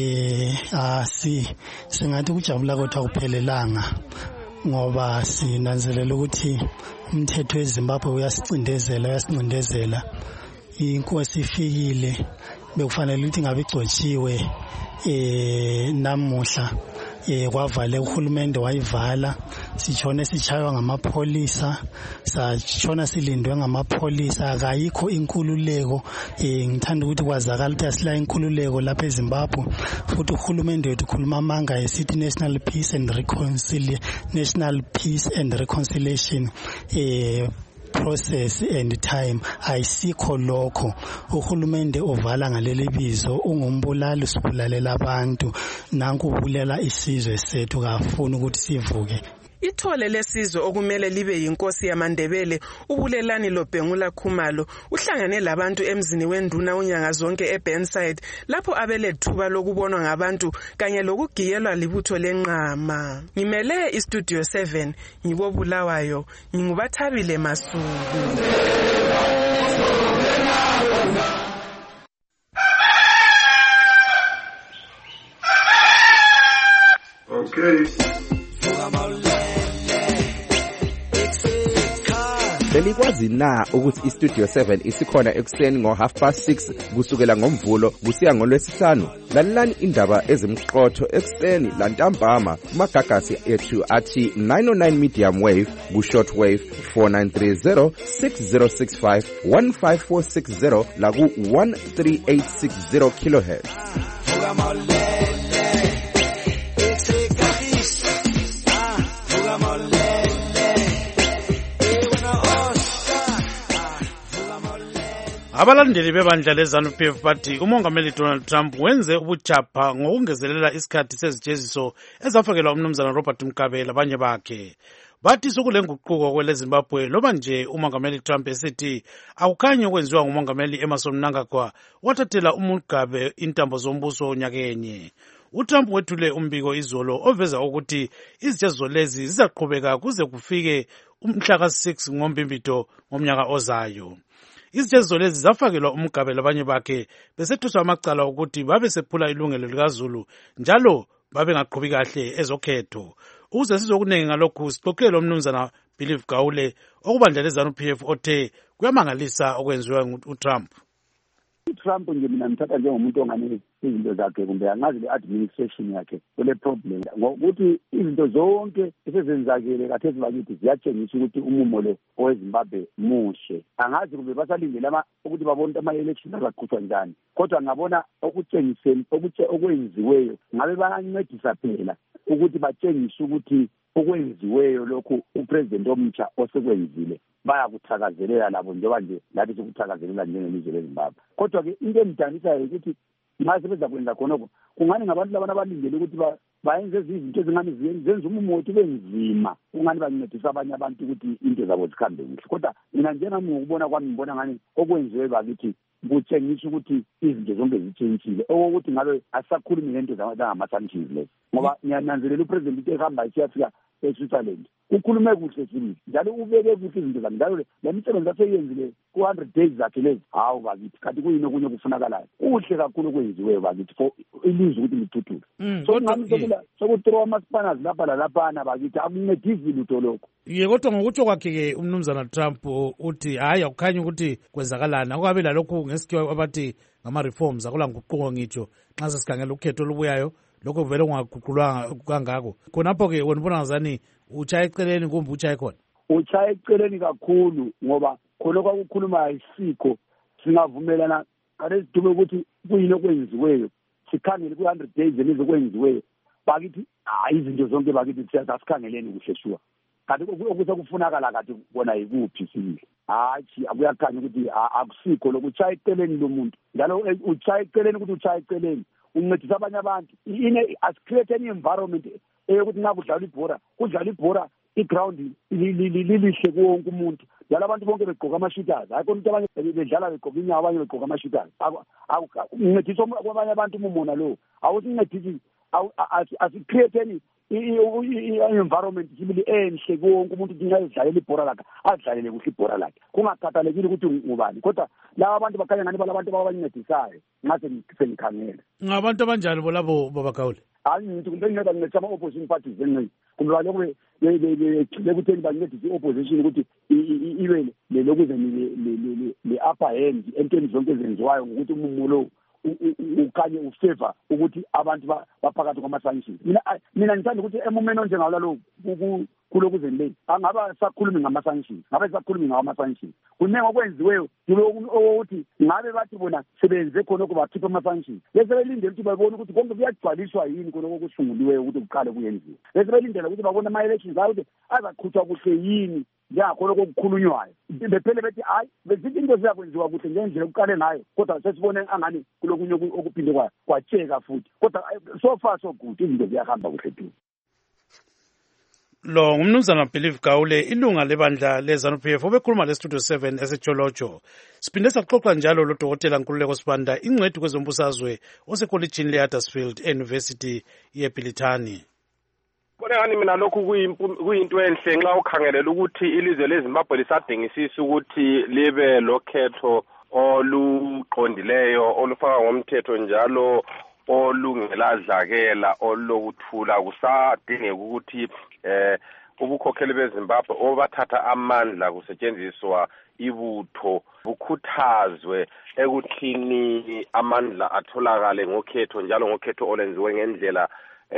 F: Singathi ukujabula kwethu akuphelelanga ngoba sinanzelela ukuthi umthetho weZimbabwe uyasicindezela. Inkosi ifikile bekufanele ukuthi ngabe igcotshiwe namuhla kwavala uhulumende wayivala, sichone sichaywa ngamapholisa, sachona silindwe ngamapholisa, akayikho inkululeko. Ngithanda ukuthi kwazakala ukuthi asila inkululeko lapha eZimbabwe, futhi uhulumende wethu ukhuluma amanga esithi National Peace and Reconciliation process and time. Ayisikho lokho. Uhulumende ovala ngaleli bizo ungumbulali, usibulalela abantu, nanku ubulela isizwe sethu, kafuna ukuthi sivuke.
W: Ithole lesizwe okumele libe yinkosi yamaNdebele ubulelani loBhengula Khumalo uhlangane labantu emzini wenduna unyanga zonke eBurnside lapho abelethuba lokubonwa ngabantu kanye lokugiyelwa libutho lenqama. Ngimele iStudio 7 ngibobulawayo, ngingubathabile Masuku.
G: Okay. Belikwazi na ukuthi iStudio 7 isikhona ekuseni ngo6:30 kusukela ngoMvulo kusiya ngoLwesihlanu? Lalelani indaba ezimqotho ekuseni lantambama kumagagasi ethu athi 909 medium wave ku-short wave 4930 6065 15460 la ku-13860 kilohertz.
D: Abalandeli bebandla leZANU-PF bathi umongameli Donald Trump wenze ubuchapha ngokungezelela isikhathi sezijeziso ezafakelwa umnumzana Robert Mugabe labanye bakhe. Bathi sokule nguquko kweleZimbabwe loba nje umongameli Trump esithi akukhanyi okwenziwa ngumongameli Emmerson Mnangagwa wathathela uMugabe intambo zombuso nyakenye. uTrump wethule umbiko izolo oveza ukuthi izijeziso lezi zizaqhubeka kuze kufike umhla ka6 ngoMbimbito ngomnyaka ozayo. Izijeziso lezi zafakelwa uMugabe labanye bakhe besethuswa amacala ukuthi babe sephula ilungelo likaZulu njalo babe ngaqhubi kahle ezokhetho. Uze sizokunenge ngalokhu sixoxele umnumzana Believe Gawule okubandla leZANU-PF othe kuyamangalisa okwenziwa uTrump.
N: uTrump nje mina ngithatha njengomuntu ongane izinto zakhe kumbe angazi le-administration yakhe kule problem ngokuthi izinto zonke esezenzakele kathesi bakithi ziyatshengisa ukuthi umumo lo oweZimbabwe muhle. Angazi kumbe basalindele ukuthi babone ama-election azaqhutshwa njani, kodwa ngabona okutshengiseni okwenziweyo ngabe bayancedisa phela ukuthi batshengise ukuthi okwenziweyo lokhu upresident omtsha osekwenzile bayakuthakazelela labo njengoba nje lathi sikuthakazelela njengelizwe leZimbabwe. Kodwa-ke into engidandisayo ukuthi nxa sebeza kwenza khonokho kungani ngabantu labana balindele ukuthi bayenze izinto ezingani zenza umumothi benzima kungani bancedisa abanye abantu ukuthi into zabo zikhambe kuhle. Kodwa mina njengami ngokubona kwami ngibona ngani okwenziwe bakithi kutshengisa ukuthi izinto zonke zitshintshile, okokuthi ngabe asisakhulumi ngento zangama-sanctions lezo ngoba ngiyananzelela upresident ehamba isiyafika eSwitzerland ukhulume kuhle sibili njalo ubeke kuhle izinto zakhe njalo le misebenzi aseyenzile ku-100 days zakhe lezi hawu bakithi kanti kuyini okunye kufunakalayo kuhle kakhulu okwenziweyo bakithi for ilizwe ukuthi lithuthuke. So ngami sokuthrowa ama-spanners lapha lalaphana bakithi akuncedisi lutho lokho.
D: Ye kodwa ngokutsho kwakhe-ke umnumzana Trump uthi hayi akukhanya ukuthi kwenzakalani akukabe lalokhu ngesikhiwa abathi ngama-reforms akula nguquko ngitsho nxa sesikhangela ukhetho olubuyayo lokho vele ungaguqulwanga kangako. Khonapho-ke wena ubona ngazani utshaya eceleni kumbe utshaye khona?
N: Utshaya eceleni kakhulu ngoba khonokho akukhuluma ayisikho. Singavumelana ngalezidume ukuthi kuyini okwenziweyo sikhangele ku-100 days elizokwenziweyo bakithi hayi izinto zonke bakithi siyasikhangeleni kuhle shuwa kanti okusakufunakala kade bona yikuphi sibili hayi akuyakhanya ukuthi akusikho lokhu utshaya eceleni lomuntu njalo utshaya eceleni ukuthi utshaya eceleni uncedisa abanye abantu asicreate any environment eyokuthi nxa kudlala ibhora iground lilihle kuwo wonke umuntu njalo abantu bonke begqoka ama-shooters hayi khona ukuthi abanye bedlala begqoka inyawo abanye begqoka ama-shooters uncedisa kwabanye abantu umumona lowo awuthi uncedisi asi-create i-environment sibili enhle kuwo wonke umuntu ukuthi nxa edlalela ibhora lakhe adlalele kuhle ibhora lakhe kungakhathalekile ukuthi ngubani kodwa laba abantu bakhanya ngani balabantu babancedisayo nxa sengikhangela
D: ngabantu abanjani bolabo babagawule
N: hayi ngithi kumbe nginceda ngincedisa ama-opposition parties enqini kumbe balokhu bekutheni bancedise i-opposition ukuthi ibe lokuze le-upper hand entweni zonke ezenziwayo ngokuthi umumo lowo ukanye ufavor ukuthi abantu baphakathi kwama-sanctions mina ngithanda ukuthi emumeni onjengawula lo kulokuzeni angaba sakhulumi ngama-sanctions ngabe sakhulumi ngama-sanctions kuningi okwenziweyo ukuthi ngabe bathi bona sebenze khonokho bakhiphe ama-sanctions bese belindele ukuthi babone ukuthi konke kuyagcwaliswa yini khonokho kusunguliweyo ukuthi kuqale kuyenziwe bese belindele ukuthi babone ama-elections ayo ukuthi azaqhutshwa kuhle yini njengakhonokho okukhulunywayo bephele bethi hayi bezithi into ziyakwenziwa kuhle ngendlela okuqale ngayo kodwa sesibone angani kulokunye okuphinde kwatsheka futhi kodwa so far so good izinto ziyahamba kuhle tu.
D: Lo ngumnumzana Believe Gawule ilunga lebandla leZANU-PF obekhuluma leStudio 7 eseJolojo. Siphinde saxoxa njalo lo Dr. Nkululeko Sibanda ingcwethi kwezombusazwe osekolejini leHuddersfield eUniversity yeBilitani.
H: Ngani mina lokhu kuyinto enhle nxa ukhangelela ukuthi ilizwe leZimbabwe lisadingisisa ukuthi libe lokhetho oluqondileyo olufaka ngomthetho njalo olungeladlakela olokuthula kusadingeka ukuthi ubukhokheli beZimbabwe obathatha amandla kusetshenziswa ibutho bukhuthazwe ekuthini amandla atholakale ngokhetho njalo ngokhetho olenziwe ngendlela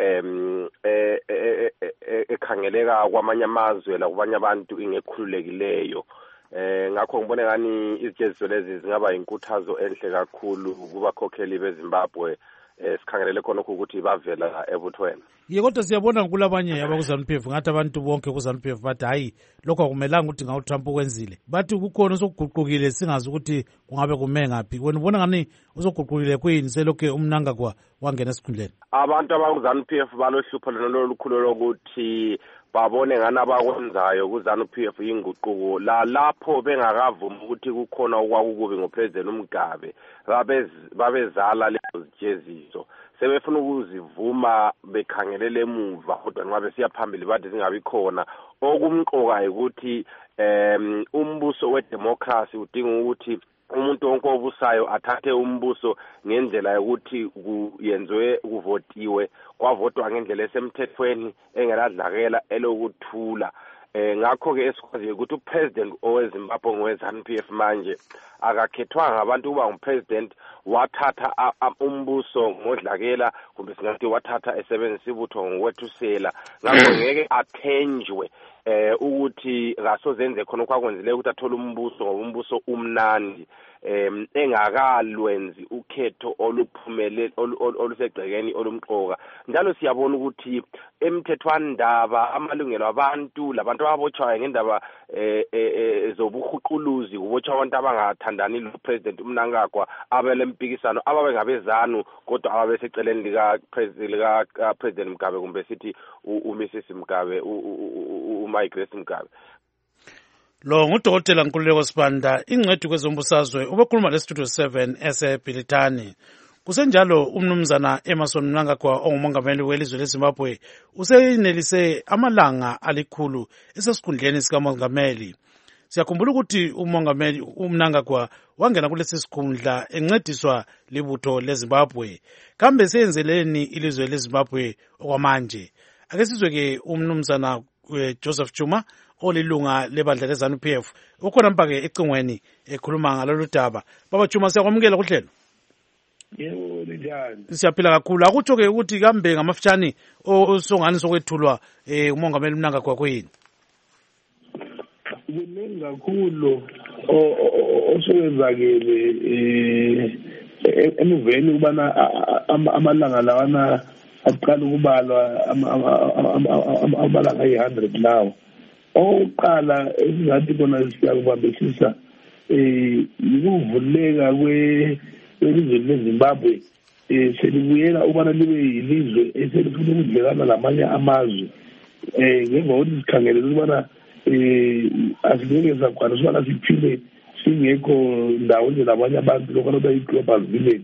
H: ekhangeleka kwamanye amazwe la kubanye abantu ingekhululekileyo ngakho ngibone ngani izijeziso lezi zingaba inkuthazo enhle kakhulu kubakhokheli beZimbabwe sikhangelele khona ukuthi bavela ebuthweni.
D: Ye kodwa siyabona kulabanye abakuZANU-PF ngathi abantu bonke kuZANU-PF bathi hayi lokho akumelanga ukuthi ngawuTrump ukwenzile bathi kukhona osokuguqukile singazi ukuthi kungabe kume ngaphi wena ubona ngani osokuguqukile kuyini selokho umnangagwa wangena esikhundleni.
H: Abantu abakuZANU-PF balohlupho lona olukhulu lokuthi babone ngani abakwenzayo kuZANU-PF inguquko lapho bengakavumi ukuthi kukhona okwakukubi ngoPresident uMgabe babezala lezo zijeziso sebefuna ukuzivuma bekhangelele emuva kodwa nxa besiya phambili bathi zingabi khona okumqoka ukuthi umbuso wedemocracy udinga ukuthi umuntu wonke obusayo athathe umbuso ngendlela yokuthi kuyenzwe kuvotiwe kwavotwa ngendlela esemthethweni engeladlakela elokuthula ngakho ke esikwaziyo ukuthi upresident oweZimbabwe ngoweZANU-PF manje akakhethwanga abantu kuba ngupresident wathatha umbuso ngodlakela kumbe singathi wathatha esebenzisa ibutho ngokwethusela ngakho ngeke athenjwe ukuthi kasozenze khona okwakwenzileyo ukuthi athole umbuso ngoba umbuso umnandi engakalwenzi ukhetho oluphumelele olusegcekeni olumqoka njalo siyabona ukuthi emthethwandaba amalungelo abantu labantu ababotshwayo ngendaba zobuhuquluzi kubotshwa abantu abangathandani lo president uMnangagwa abelempikisano ababengabezanu kodwa ababeseceleni lika president Mugabe kumbe sithi uMrs Mugabe uMigrace Mugabe.
D: Lo nguDr. Nkululeko Sibanda ingcwethi kwezombusazwe ubekhuluma leStudio 7 eseBilitani. Kusenjalo umnumzana Emerson Mnangagwa ongumongameli welizwe leZimbabwe usenelise amalanga alikhulu esesikhundleni sikamongameli. Siyakhumbula ukuthi umongameli uMnangagwa wangena kulesi sikhundla encediswa libutho leZimbabwe. Kambe seyenzeleni ilizwe leZimbabwe okwamanje? Ake sizwe ke umnumzana Joseph Chuma olilunga lebandla leZANU-PF ukhona mpake ecingweni ekhuluma ngalolu daba. Baba Chuma siyakwamukela kuhlelo.
I: Yebo njani.
D: Siyaphila kakhulu. Akutsho ke ukuthi kambe ngamafutshane osongani sokwethulwa umongameli Mnangagwa kuyini?
I: Kuningi kakhulu oswenzakele emuveni kubana amalanga lawana aqala ukubalwa amalanga ayi-100 lawo. Oqala esingathi kona siyakubambisisa ukuvuleka kwelizwe leZimbabwe selibuyela ukubana libe yilizwe eselifuna ukudlelana lamanye amazwe ngemva kokuthi sikhangelele ukubana asingeke sakwanisa ukubana siphile singekho ndawonye nabanye abantu lokho bayi-global village.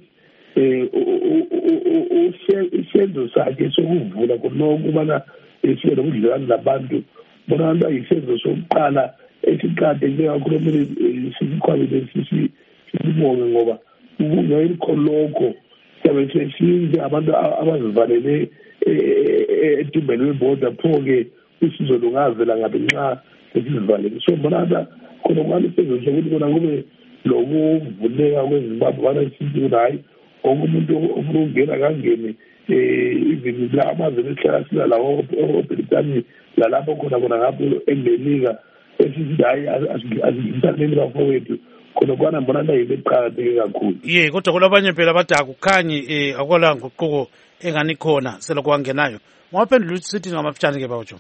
I: Isenzo sakhe sokuvula khonoko ukubana sibe nobudlelwane nabantu bona abantu ayisenzo sokuqala esiqade njengakho kumele sikhwabile sibonge ngoba ubungekho lokho siyabe sesinze abantu abazivalele etimbeni weboda pho-ke usizo lungavela ngabe nxa sesizivalele. So mbona khona kwani isenzo sokuthi kona kube lokuvuleka kwezimbabwe bana sithi ukuthi hayi wonke umuntu ofuna ukungena kangene even la amazwe esihlala sila lawo oBritani lalapho khona ngapho eMelika esithi hayi asidlulisaneni bafowethu khona kwana mbona yinto eqakatheke kakhulu.
D: Kodwa kulabanye phela bathi akukhanyi akwala nguquko engani khona selokhu wangenayo. Ngawaphendula ukuthi sithi ngamafitshane ke bawutsho.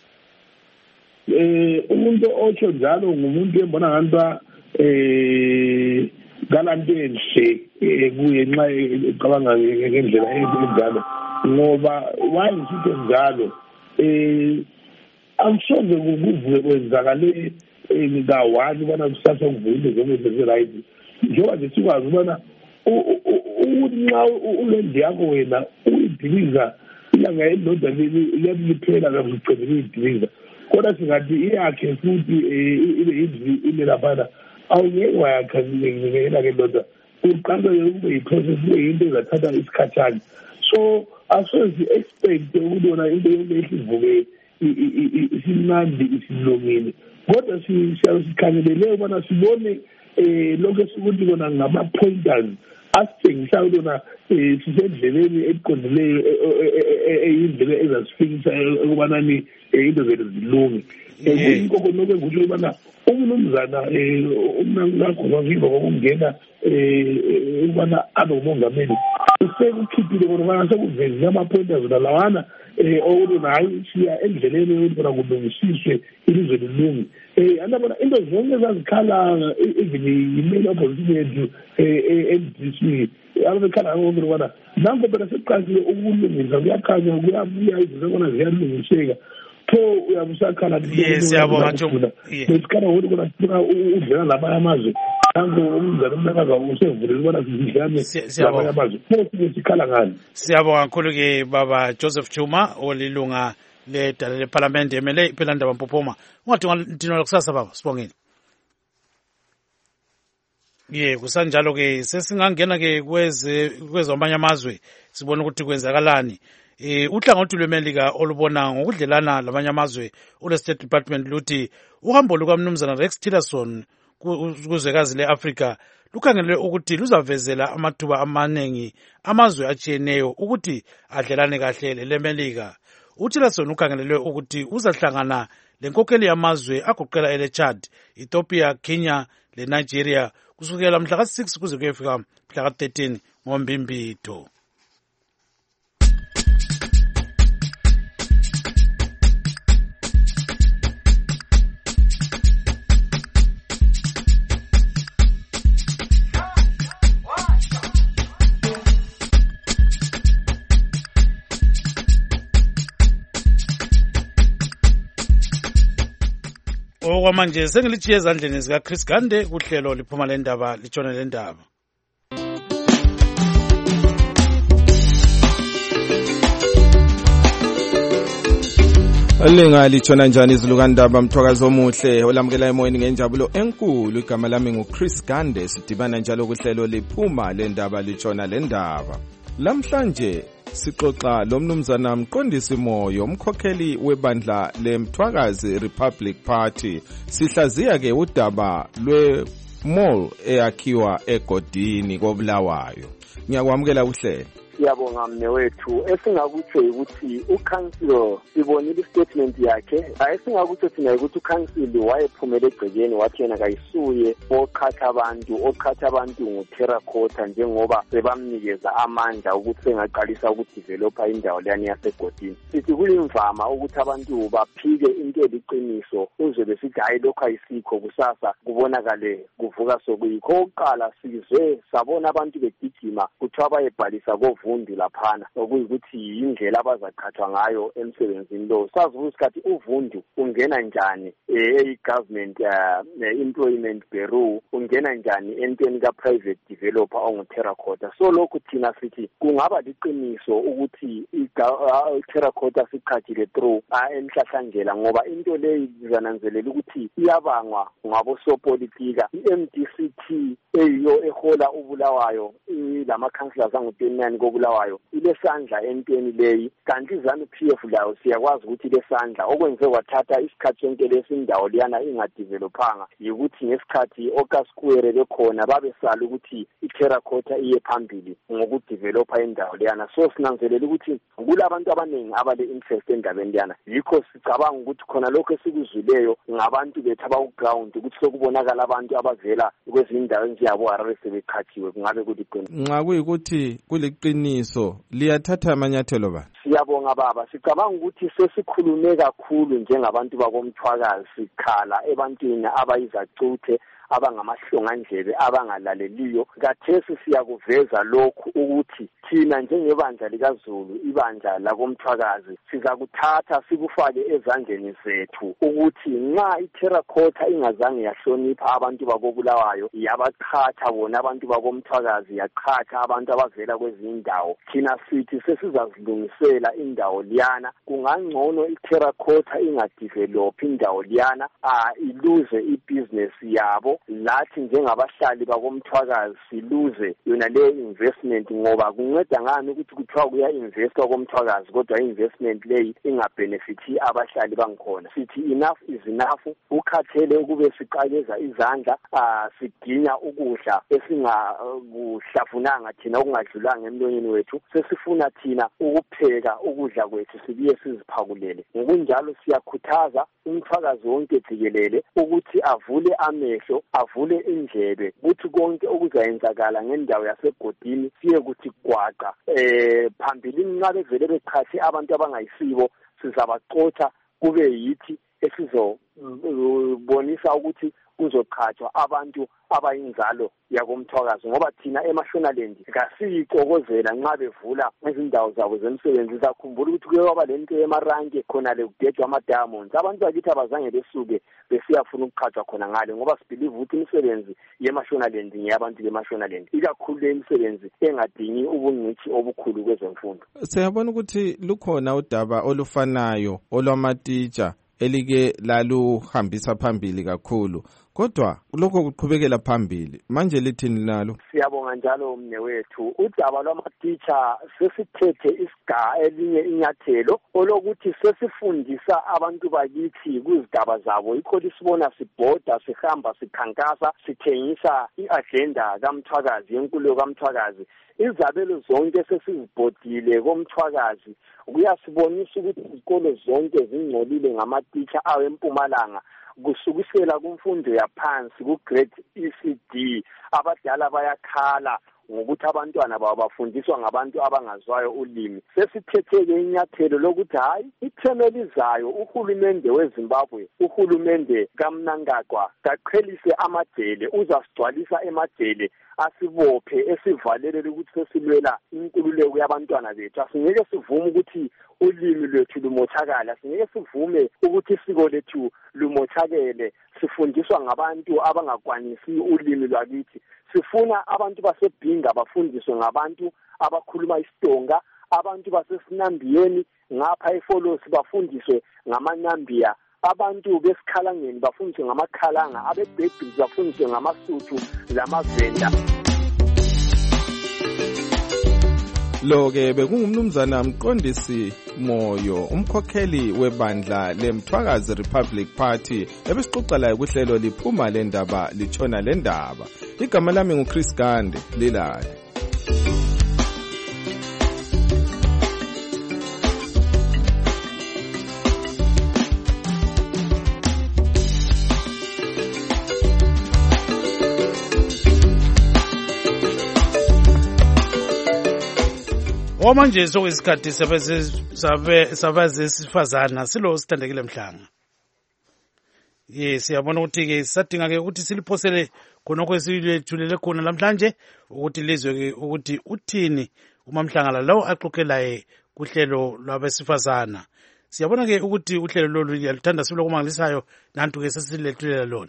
I: Umuntu otsho njalo ngumuntu embona ngantwa galanto enhle kuye nxa ecabanga ngendlela enjalo ngoba wayisithi njalo akusoze kuvuke kwenzakale ngawani ubona kusasa kuvule zonke zezi-right njengoba nje sikwazi ubona ukuthi nxa ulendi yakho wena uyidiliza ilanga elilodwa liyaphela kakuqedela uyidiliza kodwa singathi iyakhe futhi ibe laphana awungeke wayakha ngelanga elilodwa uqala kube yiprocess kube yinto ezathatha isikhathana. So asozi expect ukubona into esivuke isimnandi isilungile kodwa sikhangelele ubona sibone lokho esikuthi kona ngama-pointers asitshengisa ukubona sisendleleni eqondileyo eyindlela ezasifikisa ukubanani into zethu zilunge. Kuyinko konke engutsho ukubana umnumzana umnankakhovaviva kokungena ukubana abe ngumongameli usekukhiphile kona ubana sekuvezile ama-pointers nalawana okuthi hayi siya endleleni yokuthi kona kulungisiswe ilizwe lilunge. Andabona into zonke ezazikhala even yimeli opposition yethu e-NDC ababekhala ngoko ukubana nanko phela sekuqalisile ukulungisa kuyakhanya kuyabuya izinto kona ziyalungiseka pho uyabusakhala
D: siyabonga
I: besikhala ngokuthi kona sifuna udlala labanye amazwe nanko umzala umnakaza usevulele ubona sidlane labanye amazwe pho sike sikhala ngani.
D: Siyabonga kakhulu-ke baba Joseph Chuma olilunga ledala lephalamende emele iphelandaba Mpophoma. Ungathi ungatinwela kusasa baba sibongeni. Kusanjalo-ke sesingangena-ke kwezamanye amazwe sibone ukuthi kwenzakalani. Uhlangothi lweMelika olubona ngokudlelana lamanye amazwe ole-State Department luthi uhambo lukaMnumzana Rex Tillerson kuzwekazi le-Afrika lukhangelelwe ukuthi luzavezela amathuba amaningi amazwe atshiyeneyo ukuthi adlelane kahle leMelika. uTillerson ukhangelelwe ukuthi uzahlangana lenkokheli yamazwe agoqela ele-Chad, Ethiopia, Kenya leNigeria kusukela mhla ka-6 kuze kuyefika mhla ka-13 ngoMbimbitho. Okwamanje sengilitshiye ezandleni zikaChris Gande kuhlelo liphuma lendaba litshona lendaba.
C: Alinga litshona njani izilukandaba mthwakazi omuhle olamukela emoyeni ngenjabulo enkulu. Igama lami nguChris Gande, sidibana njalo kuhlelo liphuma lendaba litshona lendaba. Lamhlanje sixoxa lomnumzana Mqondisi Moyo, umkhokheli webandla leMthwakazi Republic Party. Sihlaziya ke udaba lwe-mall eyakhiwa egodini koBulawayo. Ngiyakwamukela kuhlelo.
J: Siyabonga mnewethu. Esingakutsho ukuthi uCouncil sibonile istatement yakhe. Esingakutsho thina ukuthi uCouncil wayephumele egcekeni wathi yena kayisuye oqhatha abantu nguterracotta njengoba sebamnikeza amandla ukuthi sengaqalisa ukudevelopa indawo leyani yasegodini. Sithi kuyimvama ukuthi abantu baphike into eliqiniso uze besithi hayi lokho ayisikho kusasa kubonakale kuvuka sokuyikho. Oqala sizwe sabona abantu begijima kuthiwa bayebhalisa uvundu laphana okuyikuthi indlela abazaqhathwa ngayo emsebenzini lo. Sazi ukuthi uvundu ungena njani government employment bureau, ungena njani entweni ka private developer onguTerracotta. So lokhu thina sithi kungaba liqiniso ukuthi iTerracotta siqhathile through emhlahlandlela, ngoba into leyi izananzelela ukuthi iyabangwa ngabosopolitika. I-MDCT eyiyo ehola uBulawayo, lama councillors angu-29 koBulawayo, ilesandla entweni leyi, kanti ZANU-PF layo siyakwazi ukuthi lesandla okwenze kwathatha isikhathi sonke lesindawo liyana ingadevelophanga yikuthi ngesikhathi okaSquare bekhona babesala ukuthi iTerracotta iye phambili ngokudevelopa indawo liyana. So sinanzelela ukuthi kulabantu abaningi abale interest endabeni liyana, yikho sicabanga ukuthi khona lokho esikuzwileyo ngabantu bethu abaku-ground ukuthi sokubonakala abantu abavela kwezindawo njengabo Harare sebekhathiwe kungabe kuliqiniso.
C: Nxa kuyikuthi kuliqiniso liyathatha amanyathelo bani?
J: Siyabonga baba, sicabanga ukuthi sesikhulume kakhulu njengabantu bakomthwakazi, sikhala ebantwini abayizacuthe abangamahlongandlebe abangalaleliyo. Kathesi siyakuveza lokhu ukuthi thina njengebandla likaZulu, ibandla lakomthwakazi, sizakuthatha sikufake ezandleni zethu ukuthi nxa iTerracotta ingazange yahlonipha abantu bakoBulawayo, yabaqhatha bona abantu bakomthwakazi, yaqhatha abantu abavela kwezindawo, thina sithi sesizazilungisela indawo liyana. Kungangcono iTerracotta ingadevelop indawo liyana iluze ibusiness yabo, lathi njengabahlali bakomthwakazi siluze yona le investment, ngoba kunceda ngani ukuthi kuthiwa kuya investwa komthwakazi kodwa investment leyi ingabenefithi abahlali bangikhona. Sithi enough is enough, ukhathele ukube siqakeza izandla siginya ukudla esingakuhlafunanga thina okungadlulanga emlonyeni wethu, sesifuna thina ukupheka ukudla kwethu sibuye siziphakulele. Ngokunjalo siyakhuthaza umthwakazi wonke jikelele ukuthi avule amehlo, avule indlebe, ukuthi konke okuzayenzakala ngendawo yasegodini siye kuthi gwaqa. Phambilini nxa bevele beqhathe abantu abangayisibo, sizabaqotha kube yithi esizobonisa ukuthi kuzoqhathwa abantu abayinzalo yakomthwakazi, ngoba thina eMashonaland kasiyixokozela nxa bevula izindawo zabo zemsebenzi. Sakhumbula ukuthi kuye kwaba lento emaranke khona le kudedwa ama-diamonds, abantu bakithi abazange besuke besiyafuna ukuqhathwa khona ngale, ngoba sibelieve ukuthi imisebenzi yeMashonaland ngeyabantu beMashonaland, ikakhulu le imisebenzi engadingi ubungcitshi obukhulu kwezemfundo.
C: Siyabona ukuthi lukhona udaba olufanayo olwamatitsha elike laluhambisa phambili kakhulu, kodwa lokho kuqhubekela phambili. Manje lithini nalo?
J: Siyabonga njalo mnewethu, udaba lwamatitsha sesithethe elinye inyathelo olokuthi sesifundisa abantu bakithi kuzigaba zabo. Yikho lisibona sibhoda, sihamba, sikhankasa, sithengisa i-agenda kaMthwakazi, yenkululeko kaMthwakazi. Izabelo zonke sesizibhodile komthwakazi, kuyasibonisa ukuthi izikolo zonke zingcolile ngamatitsha awempumalanga, kusukisela kumfundo yaphansi ku-grade ECD. Abadala bayakhala ngokuthi abantwana babo bafundiswa ngabantu abangazwayo ulimi. Sesithethe-ke inyathelo lokuthi hayi, ithemu elizayo uhulumende weZimbabwe, uhulumende kaMnangagwa, kaqhelise amajele, uzasigcwalisa emajele, asibophe, esivalele ukuthi sesilwela inkululeko yabantwana bethu. Asingeke sivume ukuthi ulimi lwethu lumothakale, asingeke sivume ukuthi isiko lethu lumothakele, sifundiswa ngabantu abangakwanisi ulimi lwakithi. Sifuna abantu baseBhinga bafundiswe ngabantu abakhuluma isiTonga, abantu baseSinambiyeni ngapha eFolosi bafundiswe ngamaNambia, abantu besikhalangeni bafundiswe ngamakhalanga, abeBhebhisi bafundiswe ngamaSuthu lamaVenda.
C: Lo-ke bekungumnumzana Mqondisi Moyo, umkhokheli webandla leMthwakazi Republic Party, ebesixoxa laye kuhlelo liphuma le ndaba litshona le ndaba. Igama lami nguChris Gande, lilale.
D: Manje sokuyisikhathi sabazesifazana silo sithandekile Mhlanga. Siyabona ukuthi ke sadinga ke ukuthi siliphosele khonokho esilethulele khona namhlanje ukuthi lizwe ke ukuthi uthini uMamhlanga lawo axoxelaye kuhlelo lwabesifazana. Siyabona ke ukuthi uhlelo lolu liyaluthanda sibilo kumangalisayo, nantu ke sesilethulela lona.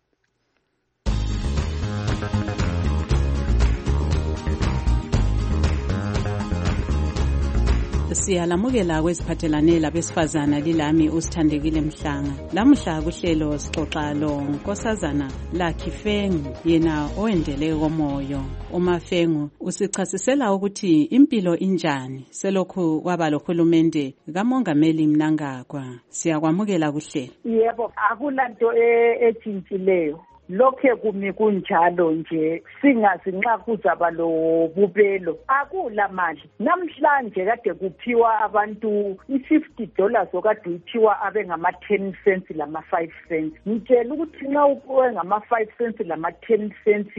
K: Siyalamukela kweziphathelane labesifazana lilami uSithandekile Mhlanga. Lamuhla kuhlelo sixoxa lo Nkosazana Lucky Fengu, yena owendele komoyo. uMafengu usichasisela ukuthi impilo injani selokhu kwaba lohulumende kaMongameli Mnangagwa. Siyakwamukela kuhlelo.
L: Yebo, akulanto etshintshileyo. Lokhe kumi kunjalo nje, singazi nxa kuzaba lo bubelo akula mali. Namhlanje kade kuphiwa abantu $50 okade uphiwa abengama 10 cents lama 5 cents. Ngitshela ukuthi nxa upuwe ngama 5 cents lama 10 cents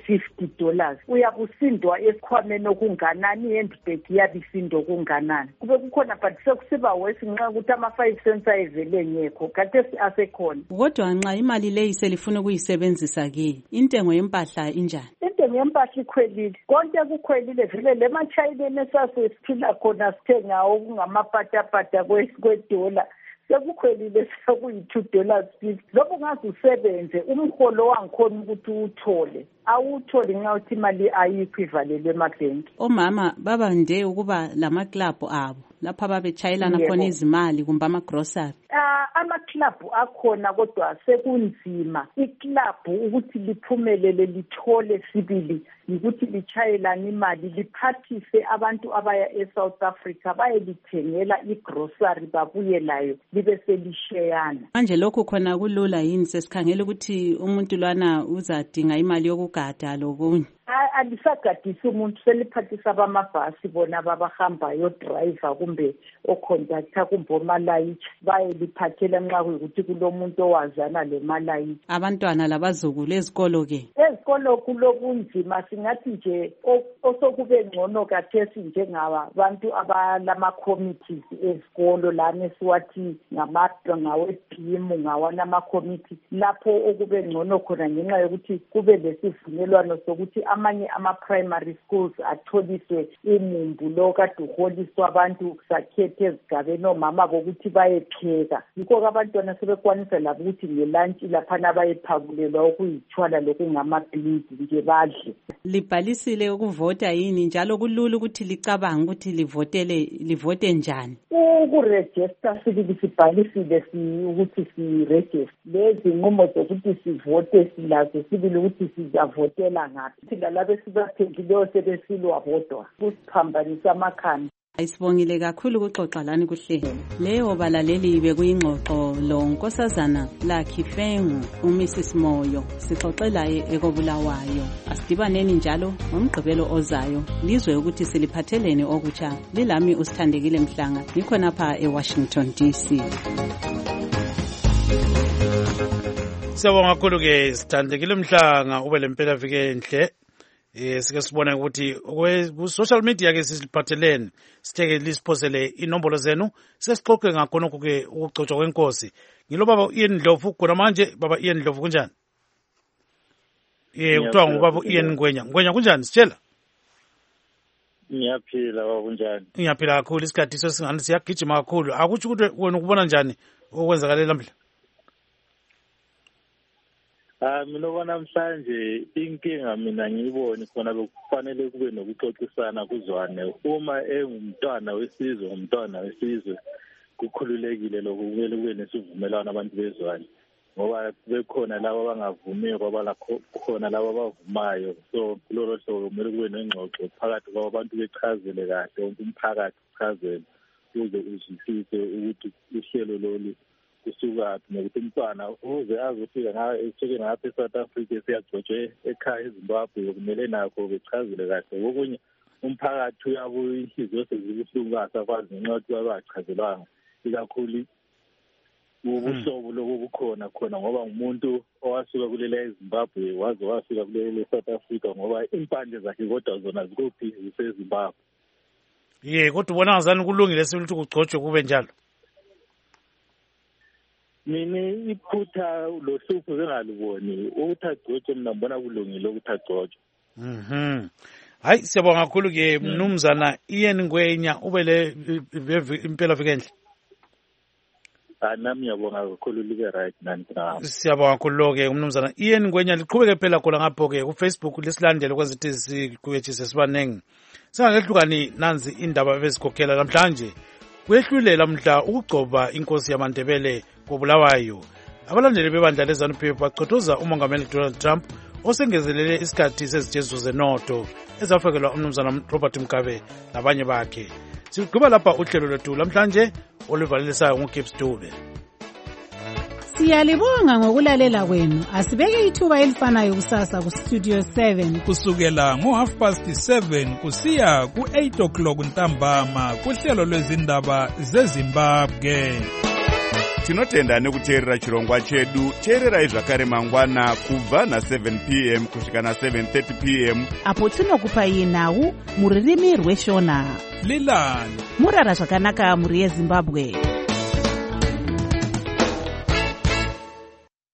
L: $50 uyabusindwa esikhwameni okunganani, handbag yabisindo kunganani. Kube kukhona but sekusiba wesi nxa ukuthi ama 5 cents ayevele ngekho kade asekhona.
K: Kodwa nxa imali leyi selifuna ukuyisebenzisa ke intengo yempahla injani?
L: Intengo yempahla ikhwelile, konke kukhwelile vele. Le machayineni esasiphila khona sithenga okungamapatapata kwedola sekukhwelile sekuyi$2.50. Lokho ngaze usebenze umholo wangikhona ukuthi uthole awutholi nxa uthi imali ayikho ivalelwe emabhenki.
K: Omama babande ukuba lama club abo lapha babetshayelana khona izimali kumbe ama grocery.
L: Ama-club akhona kodwa sekunzima. I-club ukuthi liphumelele lithole sibili ukuthi litshayelane imali, liphathise abantu abaya eSouth Africa bayelithengela igrocery babuye layo libe selisheyana.
K: Manje lokhu khona kulula yini? Sesikhangela ukuthi umuntu lwana uzadinga imali yokugada lokunye.
L: Alisagadisi umuntu, seliphathisa abamabhasi bona babahambayo, driver kumbe oconductor kumbe omalayithi bayeliphathela nxa kuyikuthi kulomuntu owazana lemalayithi.
K: Abantwana labazukulu ezikolo ke?
L: Ezikolo kulobunzima, singathi nje osokube ngcono kathesi njengabantu abalama committees ezikolo lana siwathi ngawe-PIM ngawana ama-committee, lapho okube ngcono khona ngenxa yokuthi kube lesivumelwano sokuthi amanye ama-primary schools atholiswe imumbu lo kade uholiswa abantu sakhethe ezigabeni omama bokuthi bayepheka. Yikho abantwana sebekwanisa labo ukuthi ngelantshi laphana bayephakulelwa okuyithwala lokungamapliti nje badle.
K: Libhalisile ukuvota yini njalo kulula ukuthi licabanga ukuthi livote njani?
L: Ukurejista sibili sibhalisile ukuthi siregister. Lezi nqumo zokuthi sivote silazo sibili ukuthi sizavotela ngaphi. Lalabe sibaphendileyo sebesilwa bodwa kusiphambanisa amakhanda.
K: Sibongile kakhulu ukuxoxa lani kuhlelo. Leyo balaleli bekuyingxoxo lo Nkosazana Lucky Fengu uMrs Moyo sixoxelaye ekobulawayo. Asidibaneni njalo ngomgqibelo ozayo lizwe ukuthi siliphathelene okutsha. Lilami uSithandekile Mhlanga, ngikhonapha eWashington DC.
D: Siyabonga kakhulu ke Sithandekile Mhlanga, ube lempela vike enhle. Sike sibona ukuthi ku social media ke sisiphathelene, sitheke lisiphosele inombolo zenu sesixoxe ngakhona ke ukugcotshwa kwenkosi. Ngilo baba Ian Ndlovu khona manje. Baba Ian Ndlovu kunjani? Kuthiwa ngubaba Ian Ngwenya. Ngwenya kunjani sitshela?
O: Ngiyaphila baba kunjani?
D: Ngiyaphila kakhulu, isikhathi sesingani siyagijima kakhulu. Akuthi ukuthi wena ukubona njani okwenzakala lamhla?
O: Mina namhlanje inkinga mina ngiyibone khona bekufanele kube nokuxoxisana kuzwane. Uma engumntwana wesizwe umntwana wesizwe kukhululekile lokho, kumele kube nesivumelwano abantu bezwane, ngoba bekhona labo abangavumiyo kwaba khona labo abavumayo. So kulolo hlobo kumele kube nengxoxo phakathi kwabantu bechazele kahle, wonke umphakathi uchazele ukuze uzwisise ukuthi uhlelo lolu kusukaphi, nokuthi umntwana uze azofika esuke ngapha eSouth Africa siyagcotshwe ekhaya eZimbabwe kumele nakho bechazele kahle. Okunye umphakathi uyabuya inhliziyo sezibuhlungu asakwazi ngenxa yokuthi babachazelwanga, ikakhulu ubuhlobo lobu bukhona khona ngoba umuntu owasuka kulele eZimbabwe waze wafika kulele eSouth Africa ngoba impande zakhe kodwa zona zikuphi ziseZimbabwe.
D: Kodwa ubona ngazani kulungile ukuthi kugcotshwe kube njalo?
O: Mina iphutha lohlupho bengaliboni ukuthi agcotshwe, mina ngibona kulungile ukuthi agcotshwe.
D: hayi siyabonga kakhulu ke mnumzana Ian Ngwenya ubele impela vikenhle.
O: Nami ngiyabonga kakhulu libe right nani.
D: Siyabonga kakhulu ke umnumzana Ian Ngwenya liqhubeke phela khona ngapho ke ku Facebook lesilandele kwezithi sikuyethise sibanengi. Singakehlukani nanzi indaba bezikhokhela namhlanje. Kwehlulela mhla ukugcoba inkosi yamaNdebele koBulawayo. Abalandeli bebandla leZANU-PF bachothoza umongameli Donald Trump osengezelele isikhathi sezijezo zenotho ezafakelwa umnumzana Robert Mugabe nabanye bakhe. Sigqiba lapha uhlelo lwethu lamhlanje oluvalelisayo nguGibbs Dube.
P: Siyalibonga ngokulalela kwenu. Asibeke ithuba elifanayo kusasa ku Studio 7
Q: kusukela ngo7:30 kusiya ku8 o'clock ntambama kuhlelo lwezindaba zeZimbabwe.
A: Tinotenda nekuteerera chirongwa chedu. Teererai zvakare mangwana kubva na7 p.m. kusvika na7:30 p.m.
B: apo tinokupai nhau muririmi rweshona.
Q: Lilani
B: murara zvakanaka muri yeZimbabwe.